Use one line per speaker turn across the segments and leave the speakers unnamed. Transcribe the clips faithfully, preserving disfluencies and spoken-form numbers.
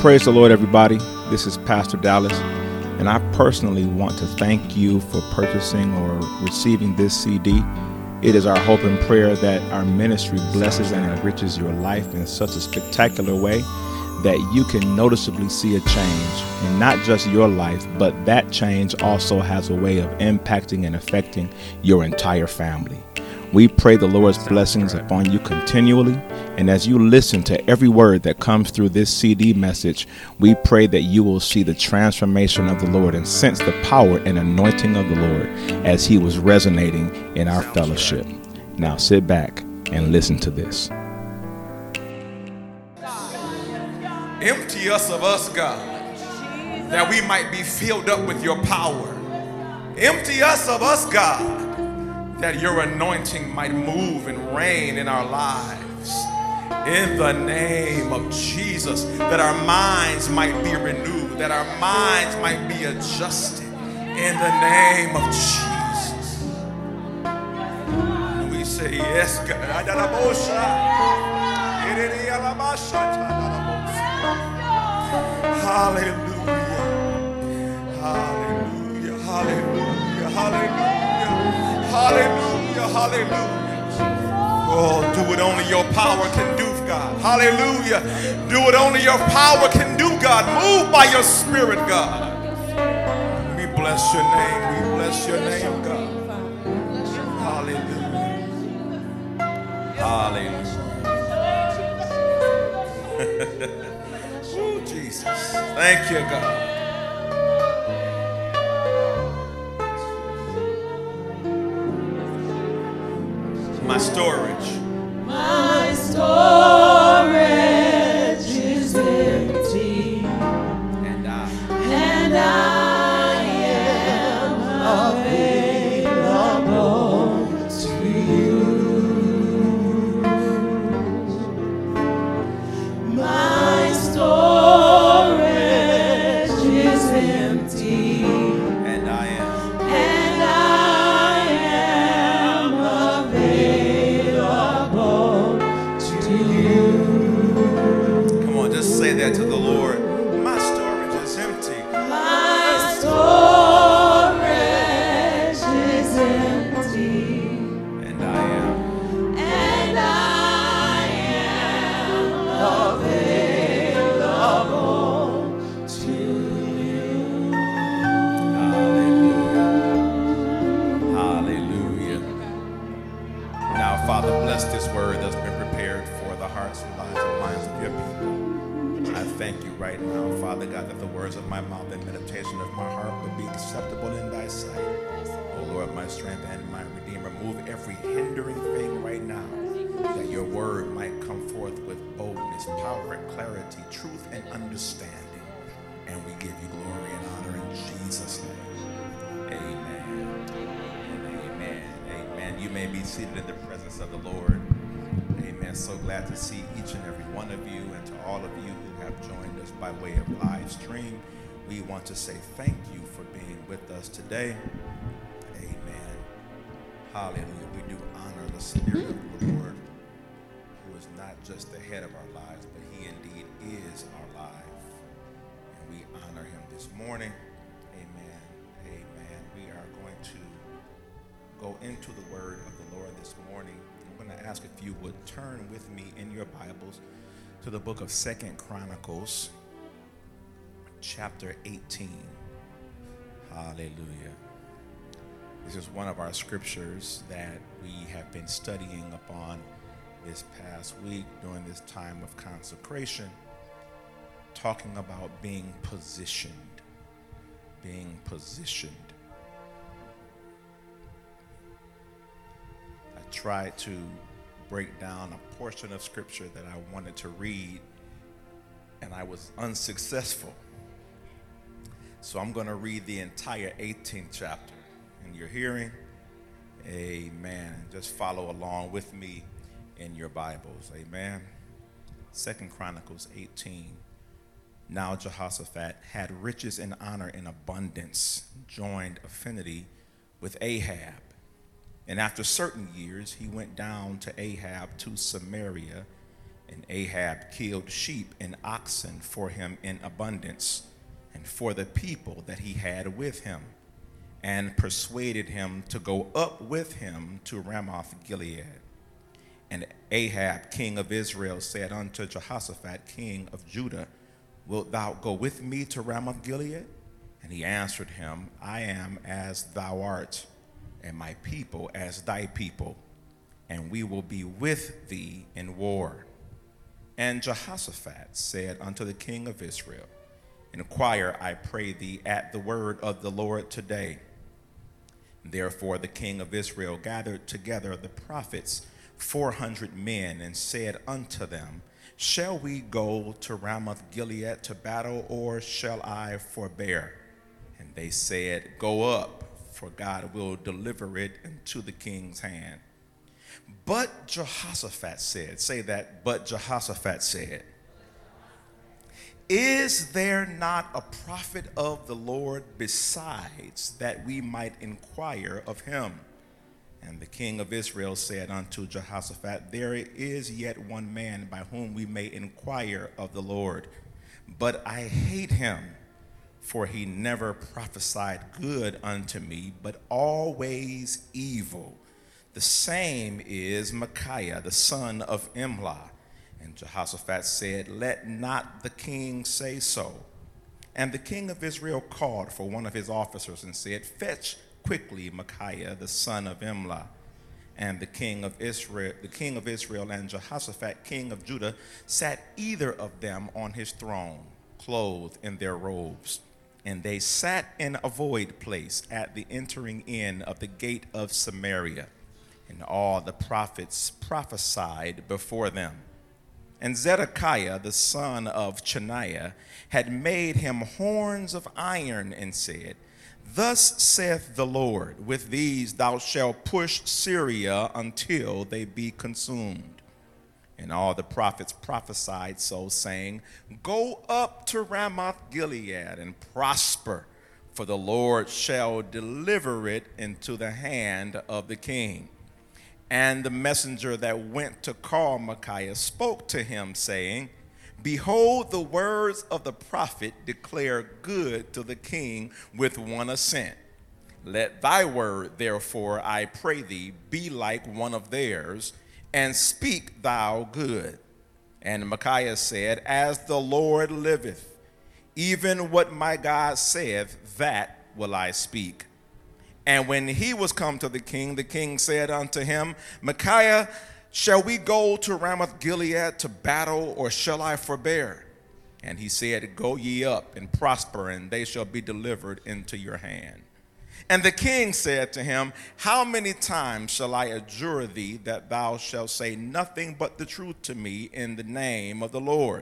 Praise the Lord, everybody. This is Pastor Dallas, and I personally want to thank you for purchasing or receiving this C D. It is our hope and prayer that our ministry blesses and enriches your life in such a spectacular way that you can noticeably see a change in not just your life, but that change also has a way of impacting and affecting your entire family. We pray the Lord's blessings upon you continually, and as you listen to every word that comes through this C D message, we pray that you will see the transformation of the Lord and sense the power and anointing of the Lord as he was resonating in our fellowship. Now sit back and listen to this.
Empty us of us, God, that we might be filled up with your power. Empty us of us, God, that your anointing might move and reign in our lives. In the name of Jesus, that our minds might be renewed, that our minds might be adjusted. In the name of Jesus. And we say, yes, God. Hallelujah. Hallelujah. Hallelujah. Hallelujah. Hallelujah, hallelujah. Oh, do what only your power can do, God. Hallelujah. Do what only your power can do, God. Move by your spirit, God. We bless your name. We bless your name, God. Hallelujah. Hallelujah. Oh, Jesus. Thank you, God. My storage.
My storage is empty.
And I.
And I am available to you. My storage is empty.
And I am.
And I am available to you.
Come on, just say that to the Lord. My storage is empty.
My storage is empty.
And I am.
And I am available to you.
Hallelujah. Hallelujah. Now, Father, bless this word that's been prepared for the hearts and lives and minds of your people. I thank you right now, Father God, that the words of my mouth and meditation of my heart would be acceptable in thy sight. Oh Lord, my strength and my redeemer, remove every hindering thing right now, that your word might come forth with boldness, power, and clarity, truth, and understanding. And we give you glory and honor in Jesus' name. Amen. And amen. Amen. You may be seated in the presence of the Lord. Amen. So glad to see each and every one of you, and to all of you who have joined us by way of live stream. We want to say thank you for being with us today. Amen. Hallelujah. We do honor the Spirit of the Lord, who is not just the head of our lives, but he indeed is our life. And we honor him this morning. Amen. Amen. We are going to go into the word of the Lord this morning. I'm going to ask if you would turn with me in your Bibles to the book of Second Chronicles, chapter eighteen. Hallelujah. This is one of our scriptures that we have been studying upon this past week during this time of consecration, talking about being positioned, being positioned. I tried to break down a portion of scripture that I wanted to read, and I was unsuccessful. So I'm going to read the entire eighteenth chapter in your hearing. Amen. Just follow along with me in your Bibles. Amen. Second Chronicles eighteen. Now Jehoshaphat had riches and honor in abundance, joined affinity with Ahab. And after certain years, he went down to Ahab to Samaria And Ahab killed sheep and oxen for him in abundance, and for the people that he had with him, and persuaded him to go up with him to Ramoth Gilead. And Ahab, king of Israel, said unto Jehoshaphat, king of Judah, Wilt thou go with me to Ramoth Gilead? And he answered him, I am as thou art, and my people as thy people, and we will be with thee in war. And Jehoshaphat said unto the king of Israel, Inquire, I pray thee, at the word of the Lord today. Therefore the king of Israel gathered together the prophets, four hundred men, and said unto them, Shall we go to Ramoth Gilead to battle, or shall I forbear? And they said, Go up, for God will deliver it into the king's hand. But Jehoshaphat said, say that, but Jehoshaphat said, Is there not a prophet of the Lord besides, that we might inquire of him? And the king of Israel said unto Jehoshaphat, There is yet one man by whom we may inquire of the Lord, but I hate him, for he never prophesied good unto me, but always evil. The same is Micaiah, the son of Imlah. And Jehoshaphat said, Let not the king say so. And the king of Israel called for one of his officers and said, Fetch quickly Micaiah, the son of Imlah. And the king of Israel, the king of Israel and Jehoshaphat, king of Judah, sat either of them on his throne, clothed in their robes. And they sat in a void place at the entering in of the gate of Samaria. And all the prophets prophesied before them. And Zedekiah, the son of Cheniah, had made him horns of iron and said, Thus saith the Lord, with these thou shalt push Syria until they be consumed. And all the prophets prophesied so, saying, Go up to Ramoth Gilead and prosper, for the Lord shall deliver it into the hand of the king. And the messenger that went to call Micaiah spoke to him, saying, Behold, the words of the prophet declare good to the king with one assent. Let thy word, therefore, I pray thee, be like one of theirs, and speak thou good. And Micaiah said, As the Lord liveth, even what my God saith, that will I speak. And when he was come to the king, the king said unto him, Micaiah, shall we go to Ramoth Gilead to battle, or shall I forbear? And he said, Go ye up and prosper, and they shall be delivered into your hand. And the king said to him, How many times shall I adjure thee that thou shalt say nothing but the truth to me in the name of the Lord?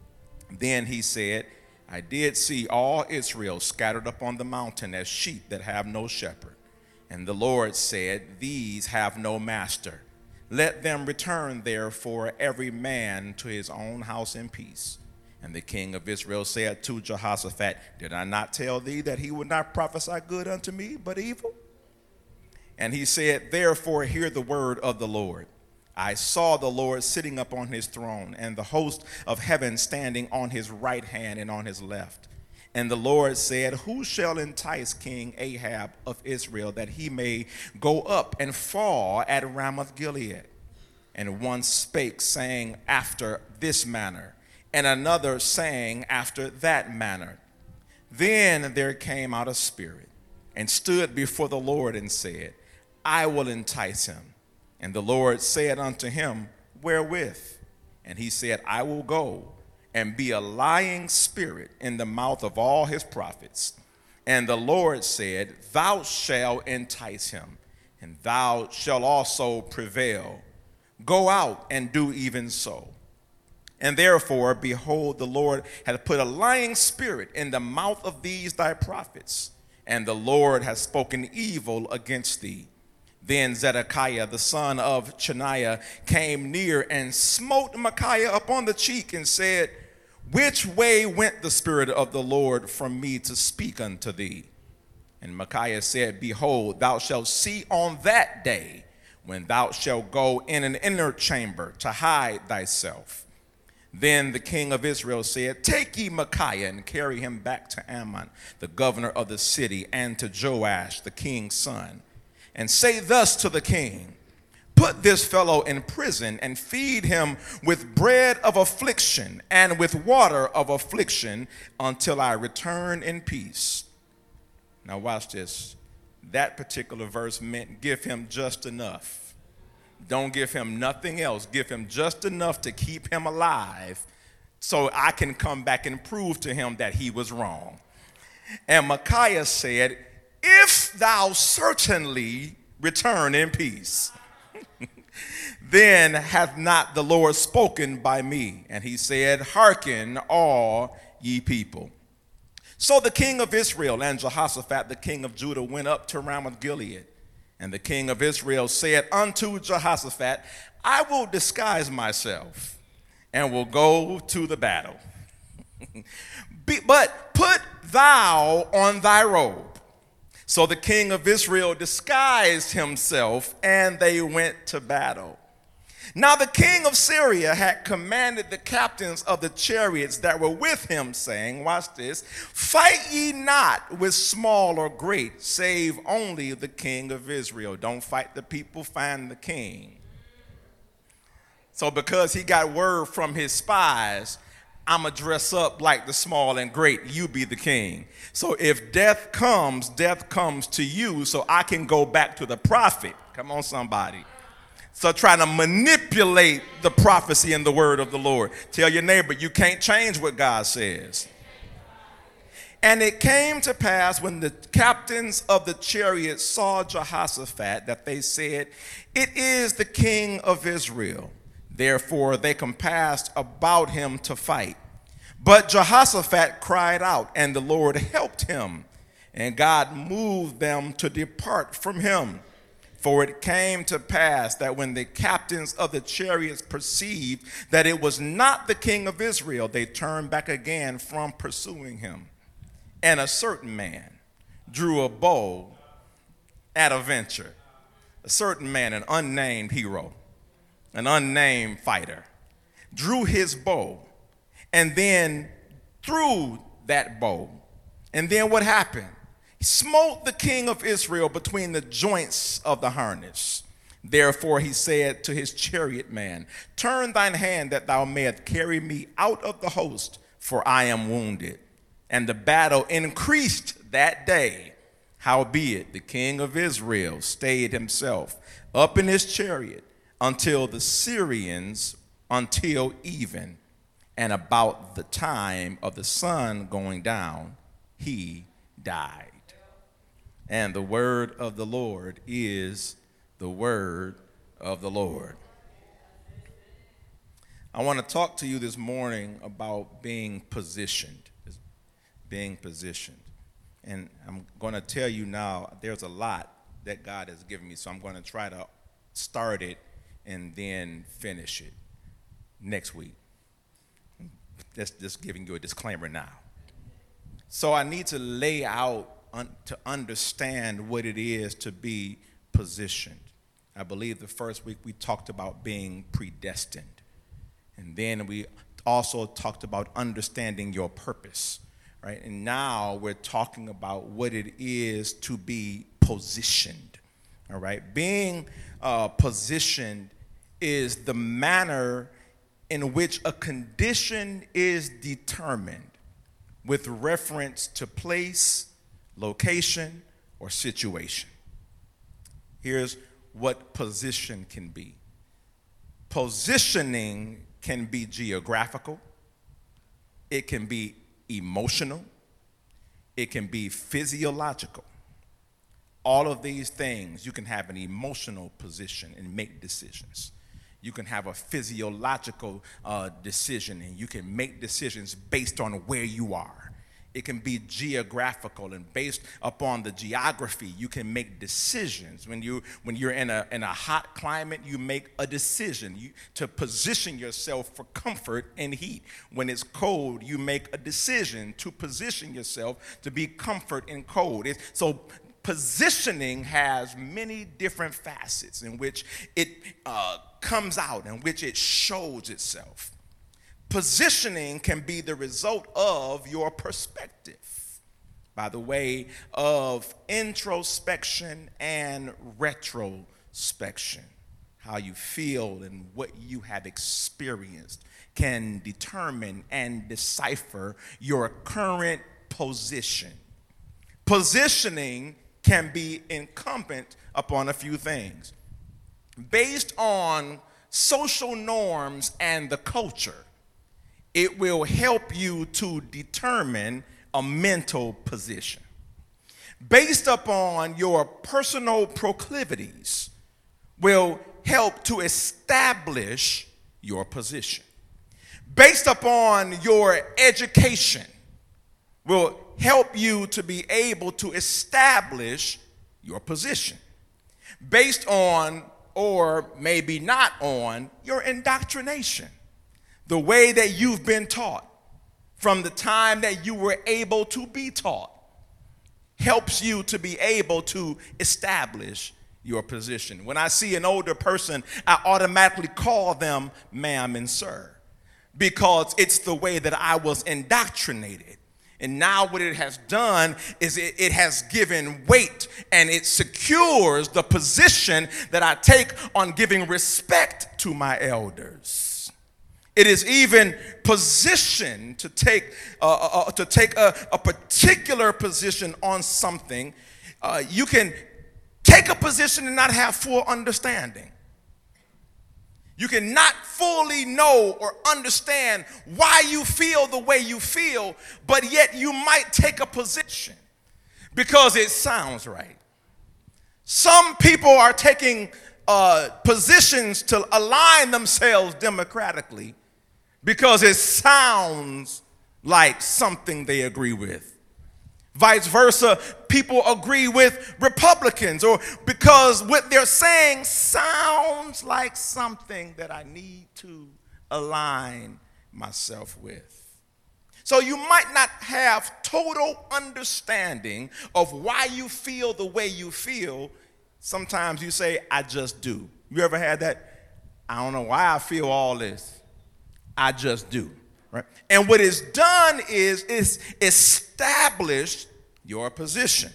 Then he said, I did see all Israel scattered upon the mountain as sheep that have no shepherd. And the Lord said, These have no master. Let them return therefore every man to his own house in peace. And the king of Israel said to Jehoshaphat, Did I not tell thee that he would not prophesy good unto me, but evil? And he said, Therefore hear the word of the Lord. I saw the Lord sitting upon his throne, and the host of heaven standing on his right hand and on his left. And the Lord said, Who shall entice King Ahab of Israel, that he may go up and fall at Ramoth Gilead? And one spake, saying, After this manner, and another saying, After that manner. Then there came out a spirit, and stood before the Lord, and said, I will entice him. And the Lord said unto him, Wherewith? And he said, I will go and be a lying spirit in the mouth of all his prophets. And the Lord said, Thou shalt entice him, and thou shalt also prevail. Go out and do even so. And therefore, behold, the Lord hath put a lying spirit in the mouth of these thy prophets, and the Lord hath spoken evil against thee. Then Zedekiah, the son of Cheniah, came near and smote Micaiah upon the cheek and said, Which way went the Spirit of the Lord from me to speak unto thee? And Micaiah said, Behold, thou shalt see on that day, when thou shalt go in an inner chamber to hide thyself. Then the king of Israel said, take ye Micaiah and carry him back to Ammon, the governor of the city, and to Joash, the king's son, and say thus to the king, put this fellow in prison and feed him with bread of affliction and with water of affliction until I return in peace. Now watch this. That particular verse meant give him just enough. Don't give him nothing else. Give him just enough to keep him alive so I can come back and prove to him that he was wrong. And Micaiah said, if thou certainly return in peace, then hath not the Lord spoken by me. And he said, hearken all ye people. So the king of Israel and Jehoshaphat, the king of Judah, went up to Ramoth Gilead. And the king of Israel said unto Jehoshaphat, I will disguise myself and will go to the battle. Be, but put thou on thy robe. So the king of Israel disguised himself, and they went to battle. Now the king of Syria had commanded the captains of the chariots that were with him, saying, watch this, fight ye not with small or great, save only the king of Israel. Don't fight the people, find the king. So because he got word from his spies, I'm going to dress up like the small and great. You be the king. So if death comes, death comes to you, so I can go back to the prophet. Come on, somebody. So trying to manipulate the prophecy and the word of the Lord. Tell your neighbor, you can't change what God says. And it came to pass when the captains of the chariots saw Jehoshaphat that they said, it is the king of Israel. Therefore they compassed about him to fight. But Jehoshaphat cried out, and the Lord helped him, and God moved them to depart from him. For it came to pass that when the captains of the chariots perceived that it was not the king of Israel, they turned back again from pursuing him. And a certain man drew a bow at a venture. A certain man, an unnamed hero, an unnamed fighter, drew his bow and then threw that bow. And then what happened? Smote the king of Israel between the joints of the harness. Therefore he said to his chariot man, turn thine hand that thou mayest carry me out of the host, for I am wounded. And the battle increased that day. Howbeit the king of Israel stayed himself up in his chariot until the Syrians, until even, and about the time of the sun going down, he died. And the word of the Lord is the word of the Lord. I want to talk to you this morning about being positioned, being positioned. And I'm going to tell you now, there's a lot that God has given me, so I'm going to try to start it and then finish it next week. That's just giving you a disclaimer now. So I need to lay out un- to understand what it is to be positioned. I believe the first week we talked about being predestined. And then we also talked about understanding your purpose, right? And now we're talking about what it is to be positioned, all right? Being uh, positioned is the manner in which a condition is determined with reference to place, location, or situation. Here's what position can be. Positioning can be geographical, it can be emotional, it can be physiological. All of these things, you can have an emotional position and make decisions. You can have a physiological uh, decision, and you can make decisions based on where you are. It can be geographical, and based upon the geography, you can make decisions. When you when you're in a in a hot climate, you make a decision you, to position yourself for comfort and heat. When it's cold, you make a decision to position yourself to be comfort and cold. It's, so positioning has many different facets in which it uh, comes out, in which it shows itself. Positioning can be the result of your perspective by the way of introspection and retrospection. How you feel and what you have experienced can determine and decipher your current position. Positioning can be incumbent upon a few things. Based on social norms and the culture, it will help you to determine a mental position. Based upon your personal proclivities, will help to establish your position. Based upon your education, will help you to be able to establish your position. Based on, or maybe not on, your indoctrination, the way that you've been taught from the time that you were able to be taught, helps you to be able to establish your position. When I see an older person, I automatically call them ma'am and sir, because it's the way that I was indoctrinated. And now what it has done is it, it has given weight and it secures the position that I take on giving respect to my elders. It is even positioned to take, uh, uh, to take a, a particular position on something. Uh, you can take a position and not have full understanding. You cannot fully know or understand why you feel the way you feel, but yet you might take a position because it sounds right. Some people are taking uh, positions to align themselves democratically because it sounds like something they agree with. Vice versa, people agree with Republicans or because what they're saying sounds like something that I need to align myself with. So you might not have total understanding of why you feel the way you feel. Sometimes you say, I just do. You ever had that? I don't know why I feel all this. I just do. Right? And what is done is, is establish your position.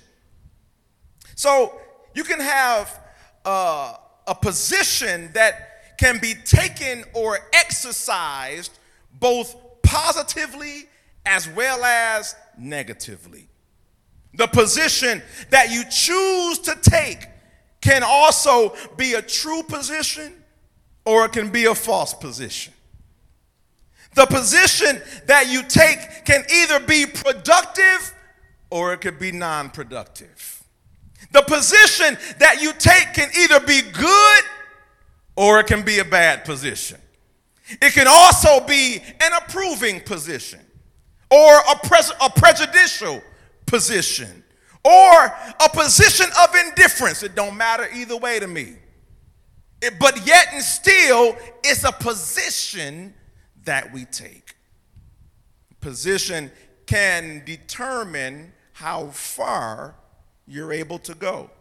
So you can have uh, a position that can be taken or exercised both positively as well as negatively. The position that you choose to take can also be a true position or it can be a false position. The position that you take can either be productive or it could be non-productive. The position that you take can either be good or it can be a bad position. It can also be an approving position or a, pres- a prejudicial position or a position of indifference. It don't matter either way to me. It, but yet and still, it's a position that we take. Position can determine how far you're able to go.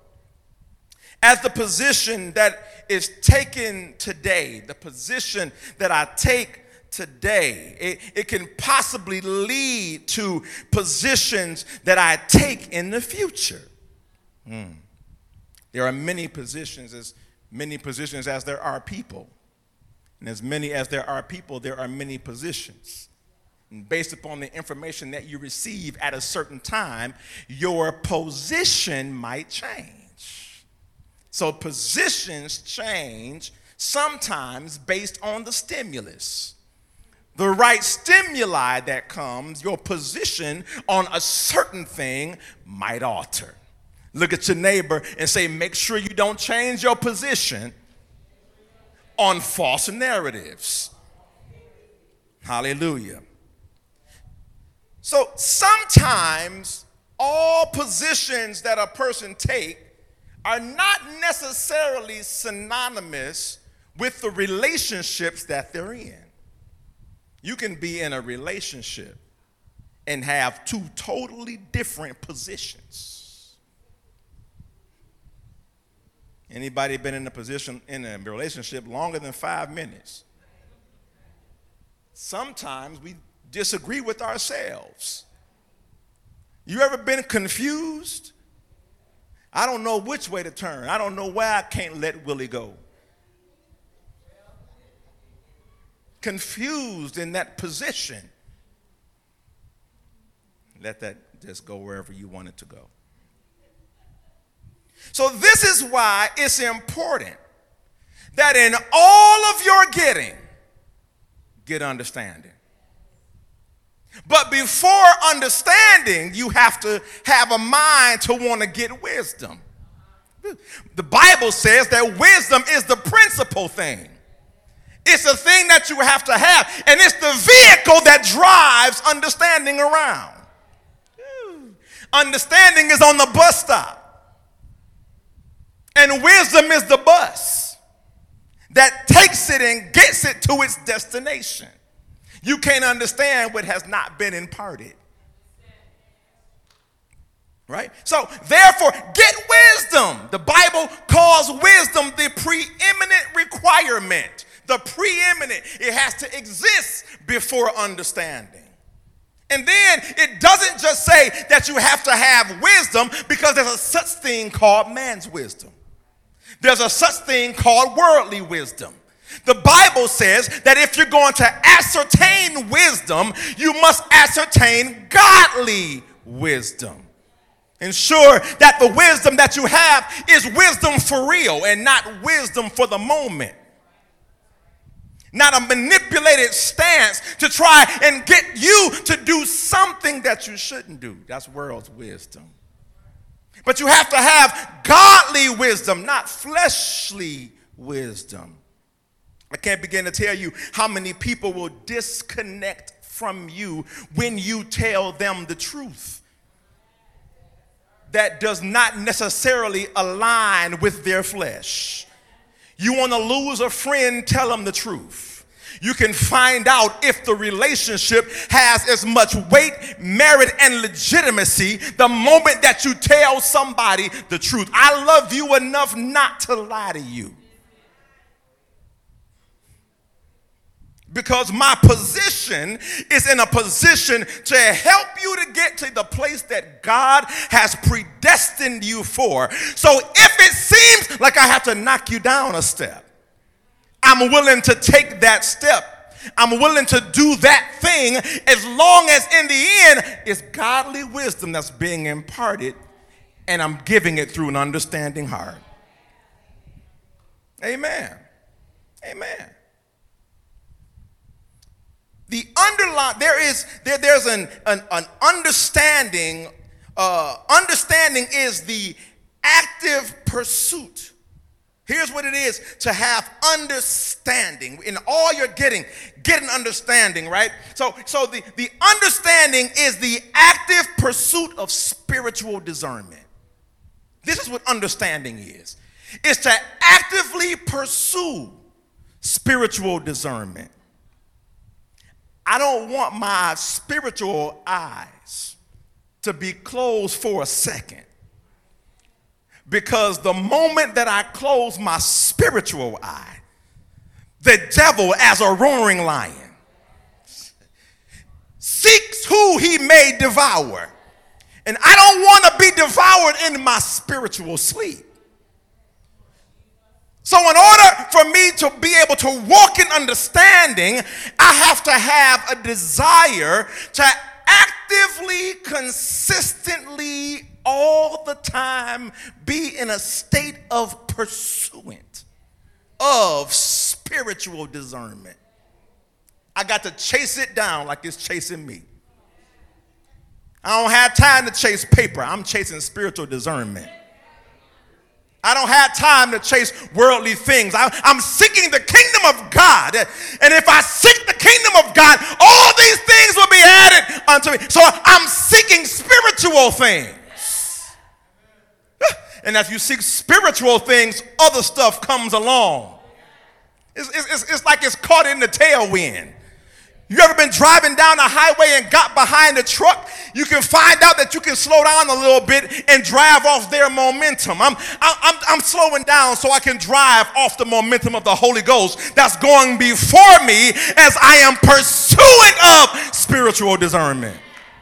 As the position that is taken today, the position that I take today, it, it can possibly lead to positions that I take in the future. Hmm. There are many positions, as many positions as there are people. And as many as there are people, there are many positions. And based upon the information that you receive at a certain time, your position might change. So positions change sometimes based on the stimulus. The right stimuli that comes, your position on a certain thing might alter. Look at your neighbor and say, make sure you don't change your position on false narratives. Hallelujah. So sometimes all positions that a person takes are not necessarily synonymous with the relationships that they're in. You can be in a relationship and have two totally different positions. Anybody been in a position in a relationship longer than five minutes?
sometimes we disagree with ourselves. You ever been confused? I don't know which way to turn. I don't know why I can't let Willie go. Confused in that position. Let that just go wherever you want it to go. So this is why it's important that in all of your getting, get understanding. But before understanding, you have to have a mind to want to get wisdom. The Bible says that wisdom is the principal thing. It's a thing that you have to have, and it's the vehicle that drives understanding around. Understanding is on the bus stop, and wisdom is the bus that takes it and gets it to its destination. You can't understand what has not been imparted. Right? So, therefore, get wisdom. The Bible calls wisdom the preeminent requirement. The preeminent. It has to exist before understanding. And then it doesn't just say that you have to have wisdom, because there's a such thing called man's wisdom. There's a such thing called worldly wisdom. The Bible says that if you're going to ascertain wisdom, you must ascertain godly wisdom. Ensure that the wisdom that you have is wisdom for real and not wisdom for the moment. Not a manipulated stance to try and get you to do something that you shouldn't do. That's world's wisdom. But you have to have godly wisdom, not fleshly wisdom. I can't begin to tell you how many people will disconnect from you when you tell them the truth that does not necessarily align with their flesh. You want to lose a friend, tell them the truth. You can find out if the relationship has as much weight, merit, and legitimacy the moment that you tell somebody the truth. I love you enough not to lie to you. Because my position is in a position to help you to get to the place that God has predestined you for. So if it seems like I have to knock you down a step, I'm willing to take that step. I'm willing to do that thing as long as in the end it's godly wisdom that's being imparted and I'm giving it through an understanding heart. Amen. Amen. The underline, there is, there, there's an, an, an understanding, uh, understanding is the active pursuit. Here's what it is to have understanding. In all you're getting, get an understanding, right? So, so the, the understanding is the active pursuit of spiritual discernment. This is what understanding is. It's to actively pursue spiritual discernment. I don't want my spiritual eyes to be closed for a second. Because the moment that I close my spiritual eye, the devil, as a roaring lion, seeks who he may devour. And I don't want to be devoured in my spiritual sleep. So in order for me to be able to walk in understanding, I have to have a desire to actively, consistently, all the time be in a state of pursuit of spiritual discernment. I got to chase it down like it's chasing me. I don't have time to chase paper. I'm chasing spiritual discernment. I don't have time to chase worldly things. I, I'm seeking the kingdom of God. And if I seek the kingdom of God, all these things will be added unto me. So I'm seeking spiritual things. And as you seek spiritual things, other stuff comes along. It's, it's, it's like it's caught in the tailwind.
You ever been driving down the highway and got behind a truck? You can find out that you can slow down a little bit and drive off their momentum. I'm, I'm, I'm slowing down so I can drive off the momentum of the Holy Ghost that's going before me as I am pursuing of spiritual discernment.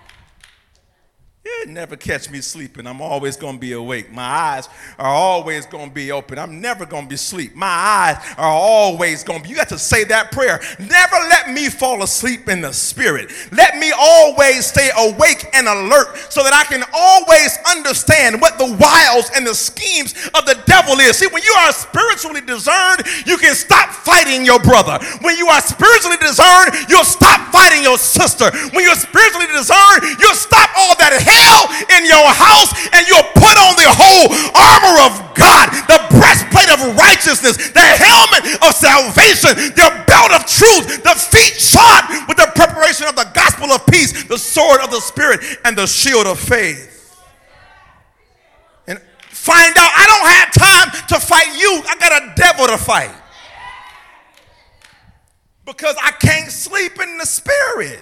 You never catch me sleeping. I'm always going to be awake. My eyes are always going to be open. I'm never going to be asleep. My eyes are always going to be. You got to say that prayer. Never let me fall asleep in the spirit. Let me always stay awake and alert so that I can always understand what the wiles and the schemes of the devil is. See, when you are spiritually discerned, you can stop fighting your brother. When you are spiritually discerned, you'll stop fighting your sister. When you're spiritually discerned, you'll stop all that hell in your house, and you'll put on the whole armor of God, the breastplate of righteousness, the helmet of salvation, the belt of truth, the feet shod with the preparation of the gospel of peace, the sword of the spirit, and the shield of faith. And find out, I don't have time to fight you. I got a devil to fight. Because I can't sleep in the spirit.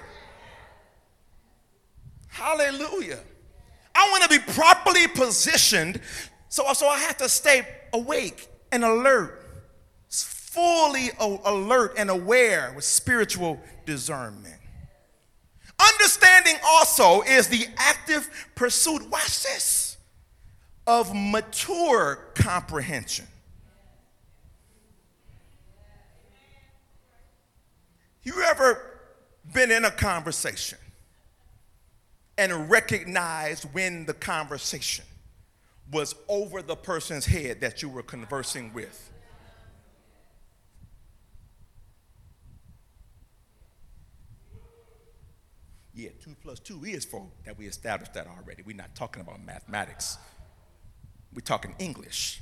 Hallelujah. I want to be properly positioned, so, so I have to stay awake and alert, fully alert and aware with spiritual discernment. Understanding also is the active pursuit, watch this, of mature comprehension. You ever been in a conversation and recognized when the conversation was over the person's head that you were conversing with? Yeah, two plus two is four. That we established that already. We're not talking about mathematics. We're talking English.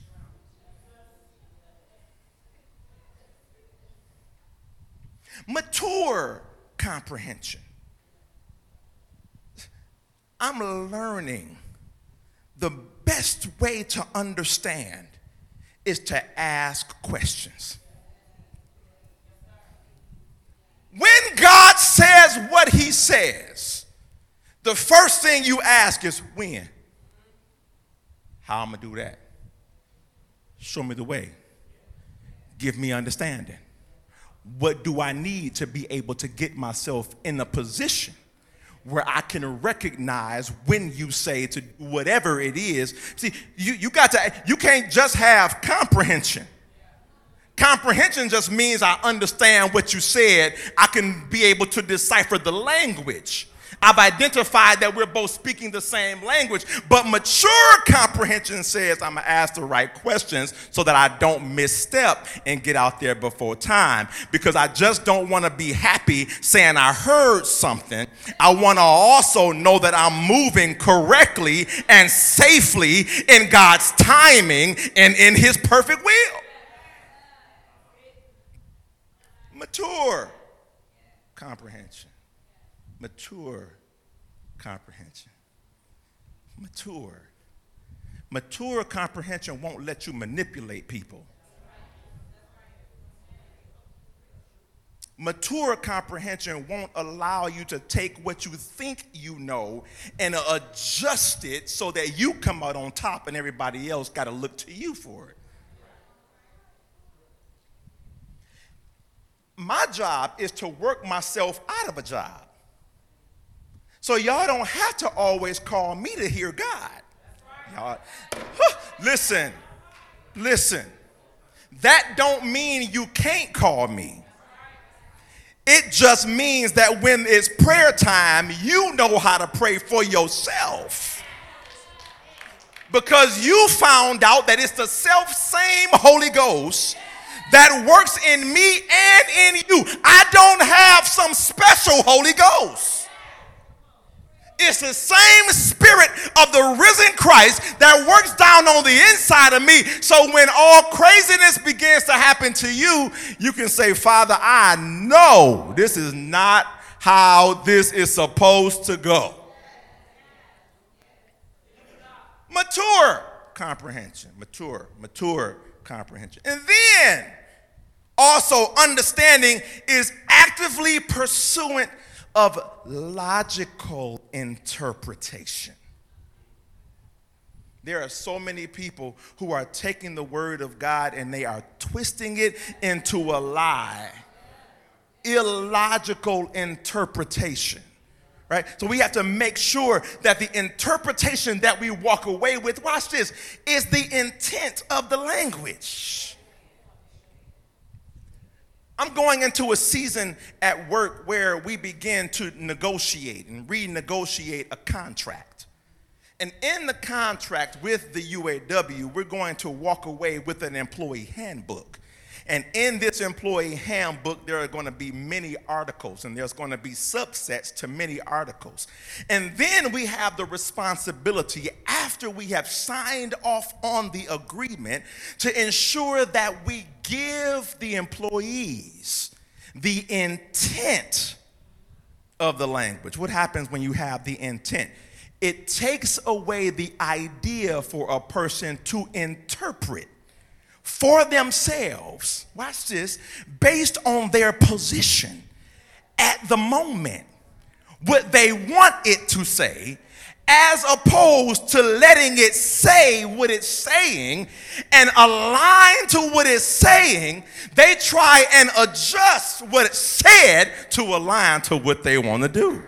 Mature comprehension. I'm learning the best way to understand is to ask questions. When God says what he says, the first thing you ask is when? How am I gonna do that? Show me the way. Give me understanding. What do I need to be able to get myself in a position where I can recognize when you say to do whatever it is? See, you, you got to, you can't just have comprehension. Comprehension just means I understand what you said. I can be able to decipher the language. I've identified that we're both speaking the same language, but mature comprehension says I'm going to ask the right questions so that I don't misstep and get out there before time, because I just don't want to be happy saying I heard something. I want to also know that I'm moving correctly and safely in God's timing and in his perfect will. Mature comprehension. Mature comprehension. Mature. Mature comprehension won't let you manipulate people. Mature comprehension won't allow you to take what you think you know and adjust it so that you come out on top and everybody else got to look to you for it. My job is to work myself out of a job. So y'all don't have to always call me to hear God. Y'all, huh, listen, listen. That don't mean you can't call me. It just means that when it's prayer time, you know how to pray for yourself. Because you found out that it's the self-same Holy Ghost that works in me and in you. I don't have some special Holy Ghost. It's the same spirit of the risen Christ that works down on the inside of me. So when all craziness begins to happen to you, you can say, Father, I know this is not how this is supposed to go. Mature comprehension, mature, mature comprehension. And then Also, understanding is actively pursuant of logical interpretation. There are so many people who are taking the word of God and they are twisting it into a lie. Illogical interpretation. Right? So we have to make sure that the interpretation that we walk away with, watch this, is the intent of the language. I'm going into a season at work where we begin to negotiate and renegotiate a contract. And in the contract with the U A W, we're going to walk away with an employee handbook. And in this employee handbook, there are going to be many articles, and there's going to be subsets to many articles. And then we have the responsibility, after we have signed off on the agreement, to ensure that we give the employees the intent of the language. What happens when you have the intent? It takes away the idea for a person to interpret for themselves, watch this, based on their position at the moment, what they want it to say, as opposed to letting it say what it's saying and align to what it's saying. They try and adjust what it said to align to what they want to do.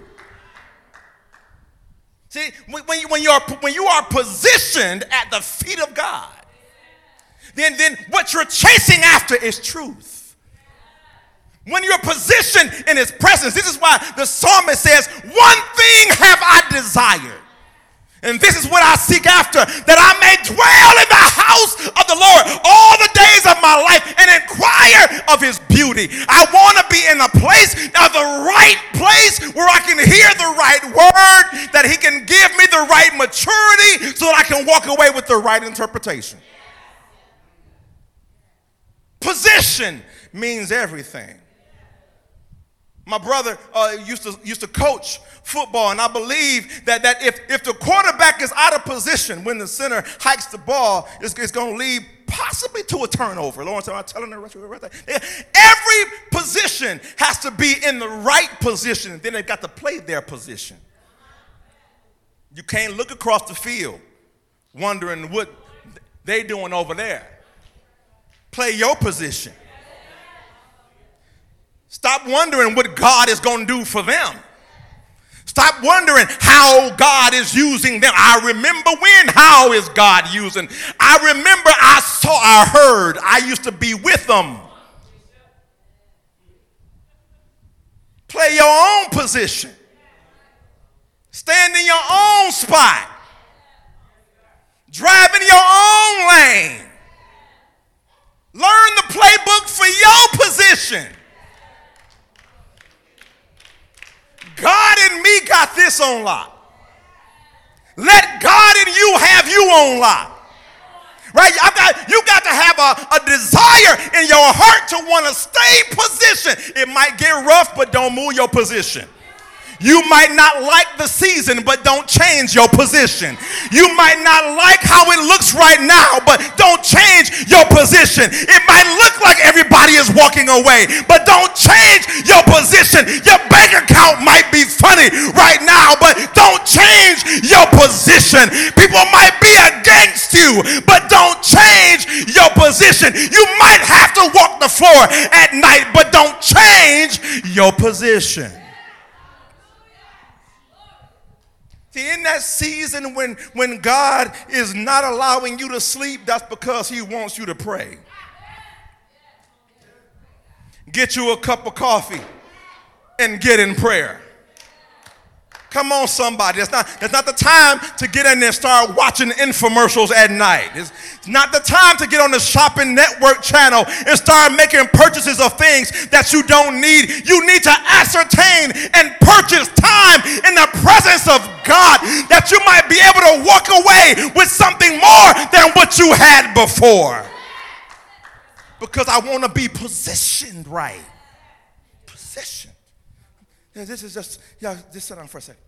See, when you, when, you're, when you are positioned at the feet of God, Then, then what you're chasing after is truth. When you're positioned in his presence, this is why the psalmist says, one thing have I desired, and this is what I seek after, that I may dwell in the house of the Lord all the days of my life and inquire of his beauty. I want to be in a place, now the right place where I can hear the right word, that he can give me the right maturity so that I can walk away with the right interpretation. Position means everything. My brother uh, used to used to coach football, and I believe that, that if, if the quarterback is out of position when the center hikes the ball, it's, it's going to lead possibly to a turnover. Lawrence, am I telling the rest of it? Every position has to be in the right position, and then they've got to play their position. You can't look across the field wondering what they're doing over there. Play your position. Stop wondering what God is going to do for them. Stop wondering how God is using them. I remember when, how is God using? I remember I saw, I heard, I used to be with them. Play your own position. Stand in your own spot. Drive in your own lane. Learn the playbook for your position. God in me got this on lock. Let God in you have you on lock. Right? I got, you got to have a, a desire in your heart to want to stay positioned. It might get rough, but don't move your position. You might not like the season, but don't change your position. You might not like how it looks right now, but don't change your position. It might look like everybody is walking away, but don't change your position. Your bank account might be funny right now, but don't change your position. People might be against you, but don't change your position. You might have to walk the floor at night, but don't change your position. See, in that season when, when God is not allowing you to sleep, that's because he wants you to pray. Get you a cup of coffee and get in prayer. Come on, somebody. It's not, it's not the time to get in there and start watching infomercials at night. It's, it's not the time to get on the shopping network channel and start making purchases of things that you don't need. You need to ascertain and purchase time in the presence of God that you might be able to walk away with something more than what you had before. Because I want to be positioned right. Positioned. Yeah, this is just, yeah, just sit down for a second.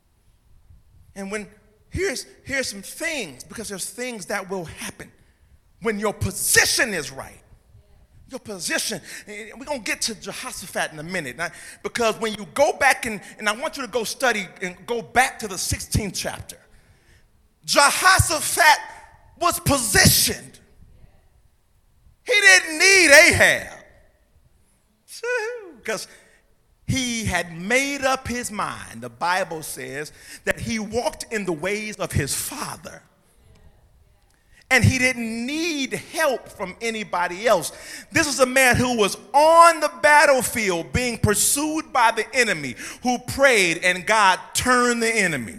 And when, here's, here's some things, because there's things that will happen when your position is right. Your position. We're going to get to Jehoshaphat in a minute. Now, because when you go back and, and I want you to go study and go back to the sixteenth chapter. Jehoshaphat was positioned. He didn't need Ahab. Because he had made up his mind. The Bible says that he walked in the ways of his father. And he didn't need help from anybody else. This is a man who was on the battlefield being pursued by the enemy, who prayed and God turned the enemy.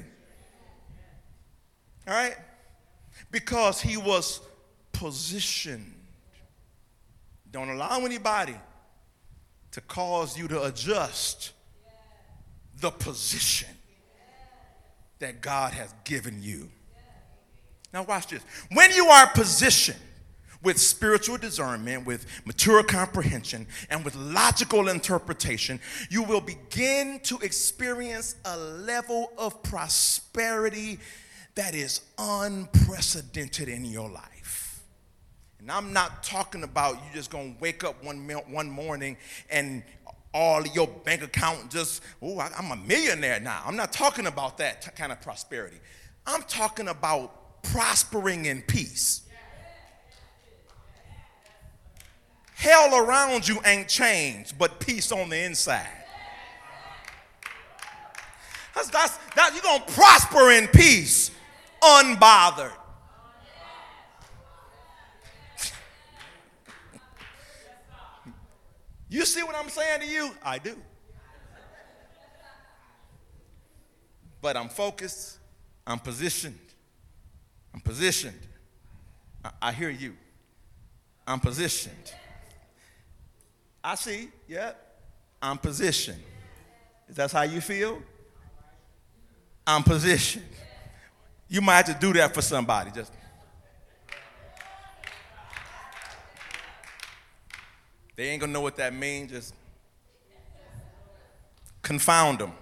All right? Because he was positioned. Don't allow anybody to cause you to adjust the position that God has given you. Now watch this. When you are positioned with spiritual discernment, with mature comprehension, and with logical interpretation, you will begin to experience a level of prosperity that is unprecedented in your life. And I'm not talking about you just going to wake up one, one morning and all your bank account just, oh, I'm a millionaire now. I'm not talking about that t- kind of prosperity. I'm talking about prospering in peace. Hell around you ain't changed, but peace on the inside. That's, that's, that, you're going to prosper in peace, unbothered. You see what I'm saying to you? I do. But I'm focused. I'm positioned. I'm positioned. I, I hear you. I'm positioned. I see. Yep. I'm positioned. Is that how you feel? I'm positioned. You might have to do that for somebody. Just they ain't gonna know what that means. Just confound them.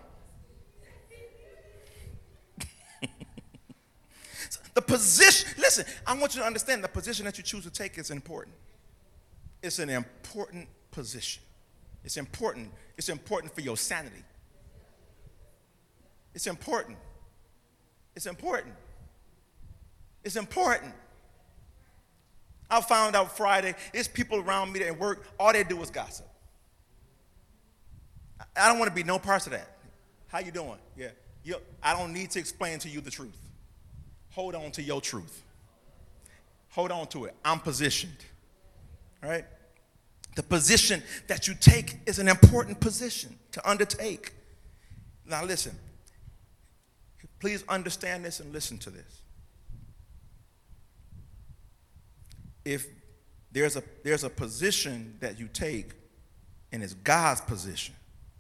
The position, listen, I want you to understand the position that you choose to take is important. It's an important position. It's important. It's important for your sanity. It's important. It's important. It's important. I found out Friday, it's people around me at work, all they do is gossip. I don't want to be no parts of that. How you doing? Yeah. You, I don't need to explain to you the truth. Hold on to your truth. Hold on to it. I'm positioned. All right? The position that you take is an important position to undertake. Now listen. Please understand this and listen to this. If there's a there's a position that you take and it's God's position,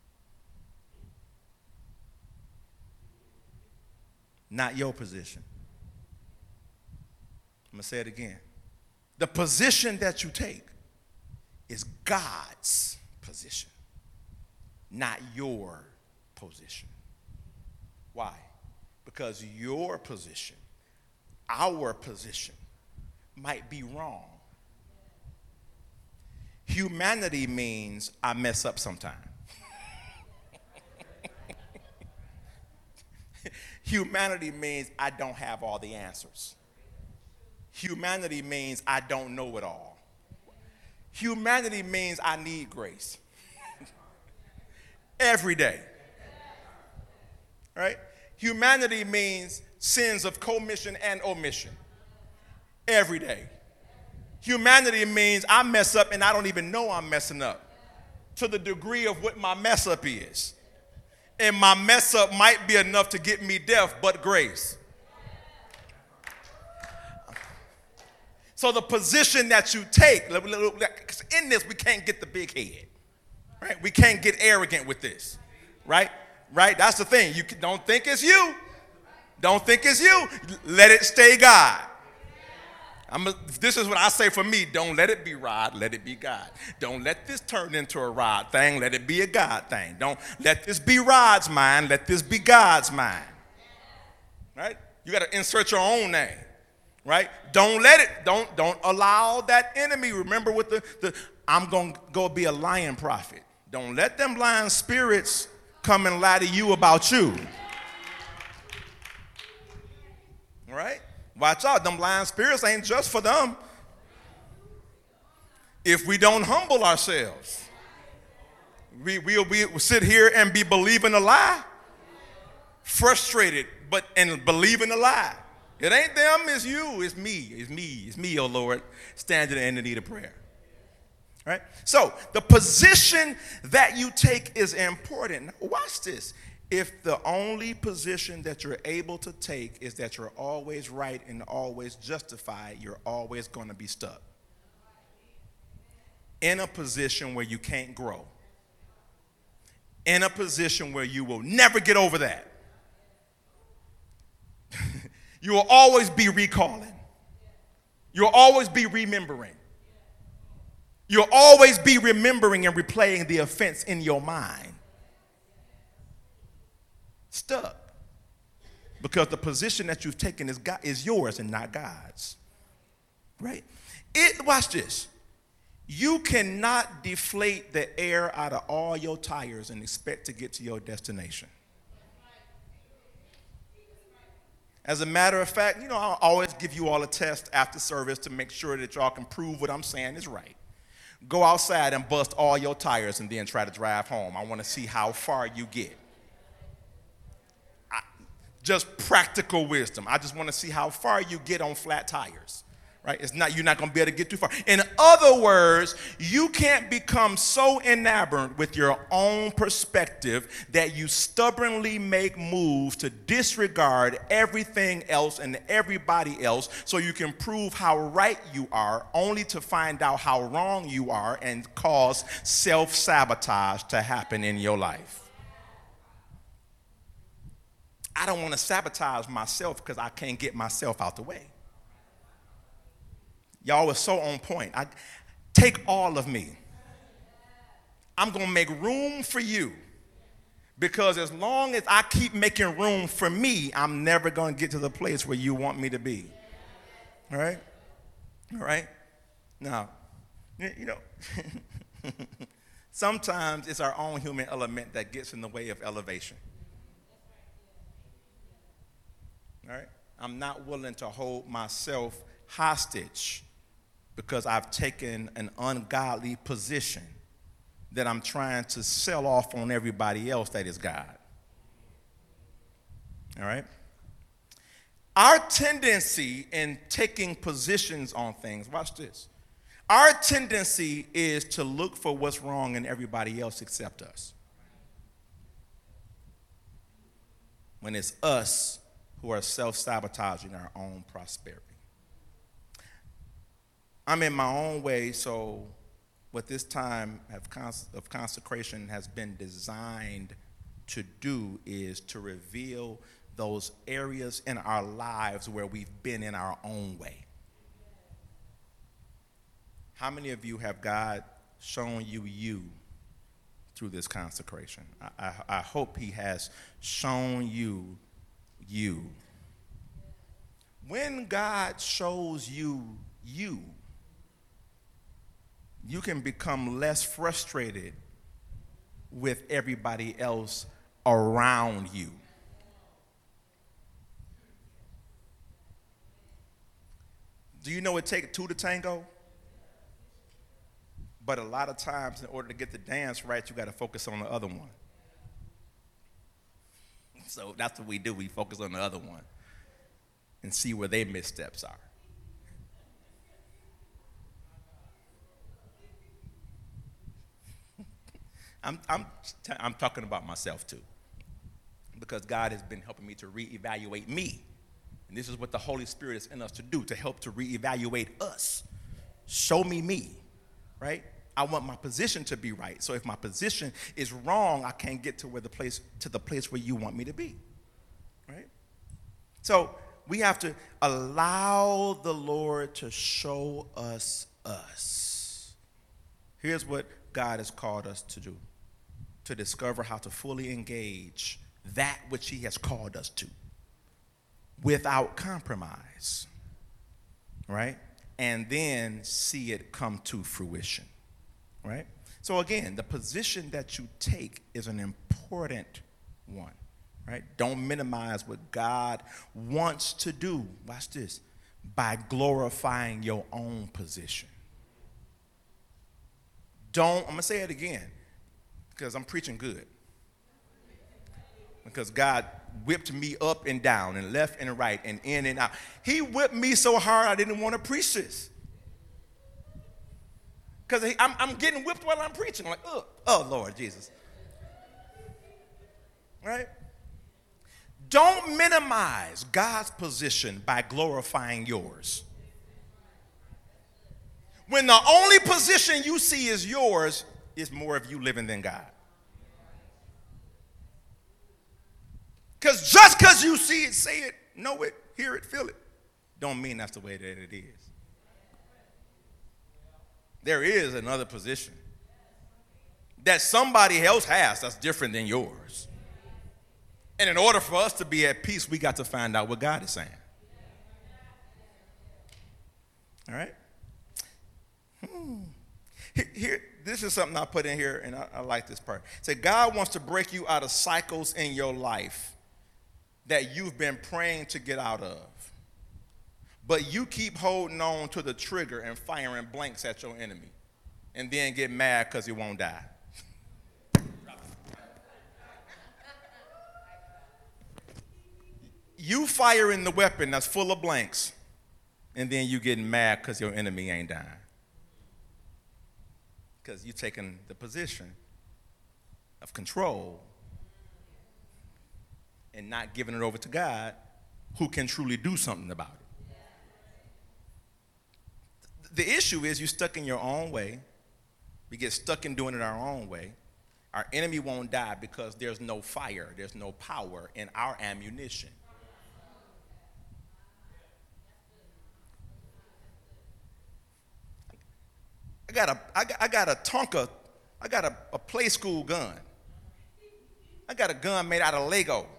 not your position. I'm going to say it again. The position that you take is God's position, not your position. Why? Because your position, our position, might be wrong. Humanity means I mess up sometime. Humanity means I don't have all the answers. Humanity means I don't know it all. Humanity means I need grace. Every day. Right? Humanity means sins of commission and omission. Every day. Humanity means I mess up and I don't even know I'm messing up to the degree of what my mess up is. And my mess up might be enough to get me death, but grace. So the position that you take, because in this we can't get the big head, right? We can't get arrogant with this, right? Right? That's the thing. You don't think it's you. Don't think it's you. Let it stay God. I'm a, this is what I say for me. Don't let it be Rod, let it be God. Don't let this turn into a Rod thing. Let it be a God thing. Don't let this be Rod's mind. Let this be God's mind. Right? You got to insert your own name. right? Don't let it, don't, don't allow that enemy. Remember with the, the I'm going to go be a lion prophet. Don't let them lying spirits come and lie to you about you. All right? Watch out. Them lying spirits ain't just for them. If we don't humble ourselves, we, we'll, we'll sit here and be believing a lie, frustrated, but and believing a lie. It ain't them, it's you, it's me, it's me, it's me, oh Lord, standing in the need of prayer. Right? So the position that you take is important. Now, watch this. If the only position that you're able to take is that you're always right and always justified, you're always going to be stuck in a position where you can't grow, in a position where you will never get over that. You will always be recalling. You'll always be remembering. You'll always be remembering and replaying the offense in your mind. Stuck. Because the position that you've taken is, God, is yours and not God's. Right? It, watch this. You cannot deflate the air out of all your tires and expect to get to your destination. As a matter of fact, you know, I'll always give you all a test after service to make sure that y'all can prove what I'm saying is right. Go outside and bust all your tires and then try to drive home. I want to see how far you get. I, just practical wisdom. I just want to see how far you get on flat tires. Right? It's not, you're not going to be able to get too far. In other words, you can't become so enamored with your own perspective that you stubbornly make moves to disregard everything else and everybody else so you can prove how right you are, only to find out how wrong you are and cause self-sabotage to happen in your life. I don't want to sabotage myself because I can't get myself out the way. Y'all are so on point. I take all of me. I'm going to make room for you. Because as long as I keep making room for me, I'm never going to get to the place where you want me to be. All right? All right? Now, you know, sometimes it's our own human element that gets in the way of elevation. All right? I'm not willing to hold myself hostage because I've taken an ungodly position that I'm trying to sell off on everybody else that is God. All right? Our tendency in taking positions on things, watch this. Our tendency is to look for what's wrong in everybody else except us. When it's us who are self-sabotaging our own prosperity. I'm in my own way, so what this time of consecration has been designed to do is to reveal those areas in our lives where we've been in our own way. How many of you have God shown you you through this consecration? I, I, I hope he has shown you you. When God shows you you, you can become less frustrated with everybody else around you. Do you know it takes two to tango? But a lot of times, in order to get the dance right, you got to focus on the other one. So that's what we do. We focus on the other one and see where their missteps are. I'm, I'm, I'm talking about myself too, because God has been helping me to reevaluate me. And this is what the Holy Spirit is in us to do, to help to reevaluate us. Show me me, right? I want my position to be right. So if my position is wrong, I can't get to where the place to the place where you want me to be, right? So we have to allow the Lord to show us us. Here's what God has called us to do, to discover how to fully engage that which he has called us to without compromise. right? And then see it come to fruition, right? So again, the position that you take is an important one, right? Don't minimize what God wants to do. Watch this. By glorifying your own position. Don't, I'm going to say it again because I'm preaching good. Because God whipped me up and down and left and right and in and out. He whipped me so hard I didn't want to preach this. Because I'm, I'm getting whipped while I'm preaching. I'm like, oh, oh, Lord Jesus. Right? Don't minimize God's position by glorifying yours. When the only position you see is yours, it's more of you living than God. Because just because you see it, say it, know it, hear it, feel it, don't mean that's the way that it is. There is another position that somebody else has that's different than yours. And in order for us to be at peace, we got to find out what God is saying. All right? Hmm. Here, here, this is something I put in here, and I, I like this part. Say, God wants to break you out of cycles in your life that you've been praying to get out of. But you keep holding on to the trigger and firing blanks at your enemy and then get mad because he won't die. You firing the weapon that's full of blanks and then you getting mad because your enemy ain't dying. Because you're taking the position of control and not giving it over to God, who can truly do something about it. The issue is you're stuck in your own way. We get stuck in doing it our own way. Our enemy won't die because there's no fire, there's no power in our ammunition. I got a, I got, I got a Tonka, I got a, a play school gun. I got a gun made out of Lego.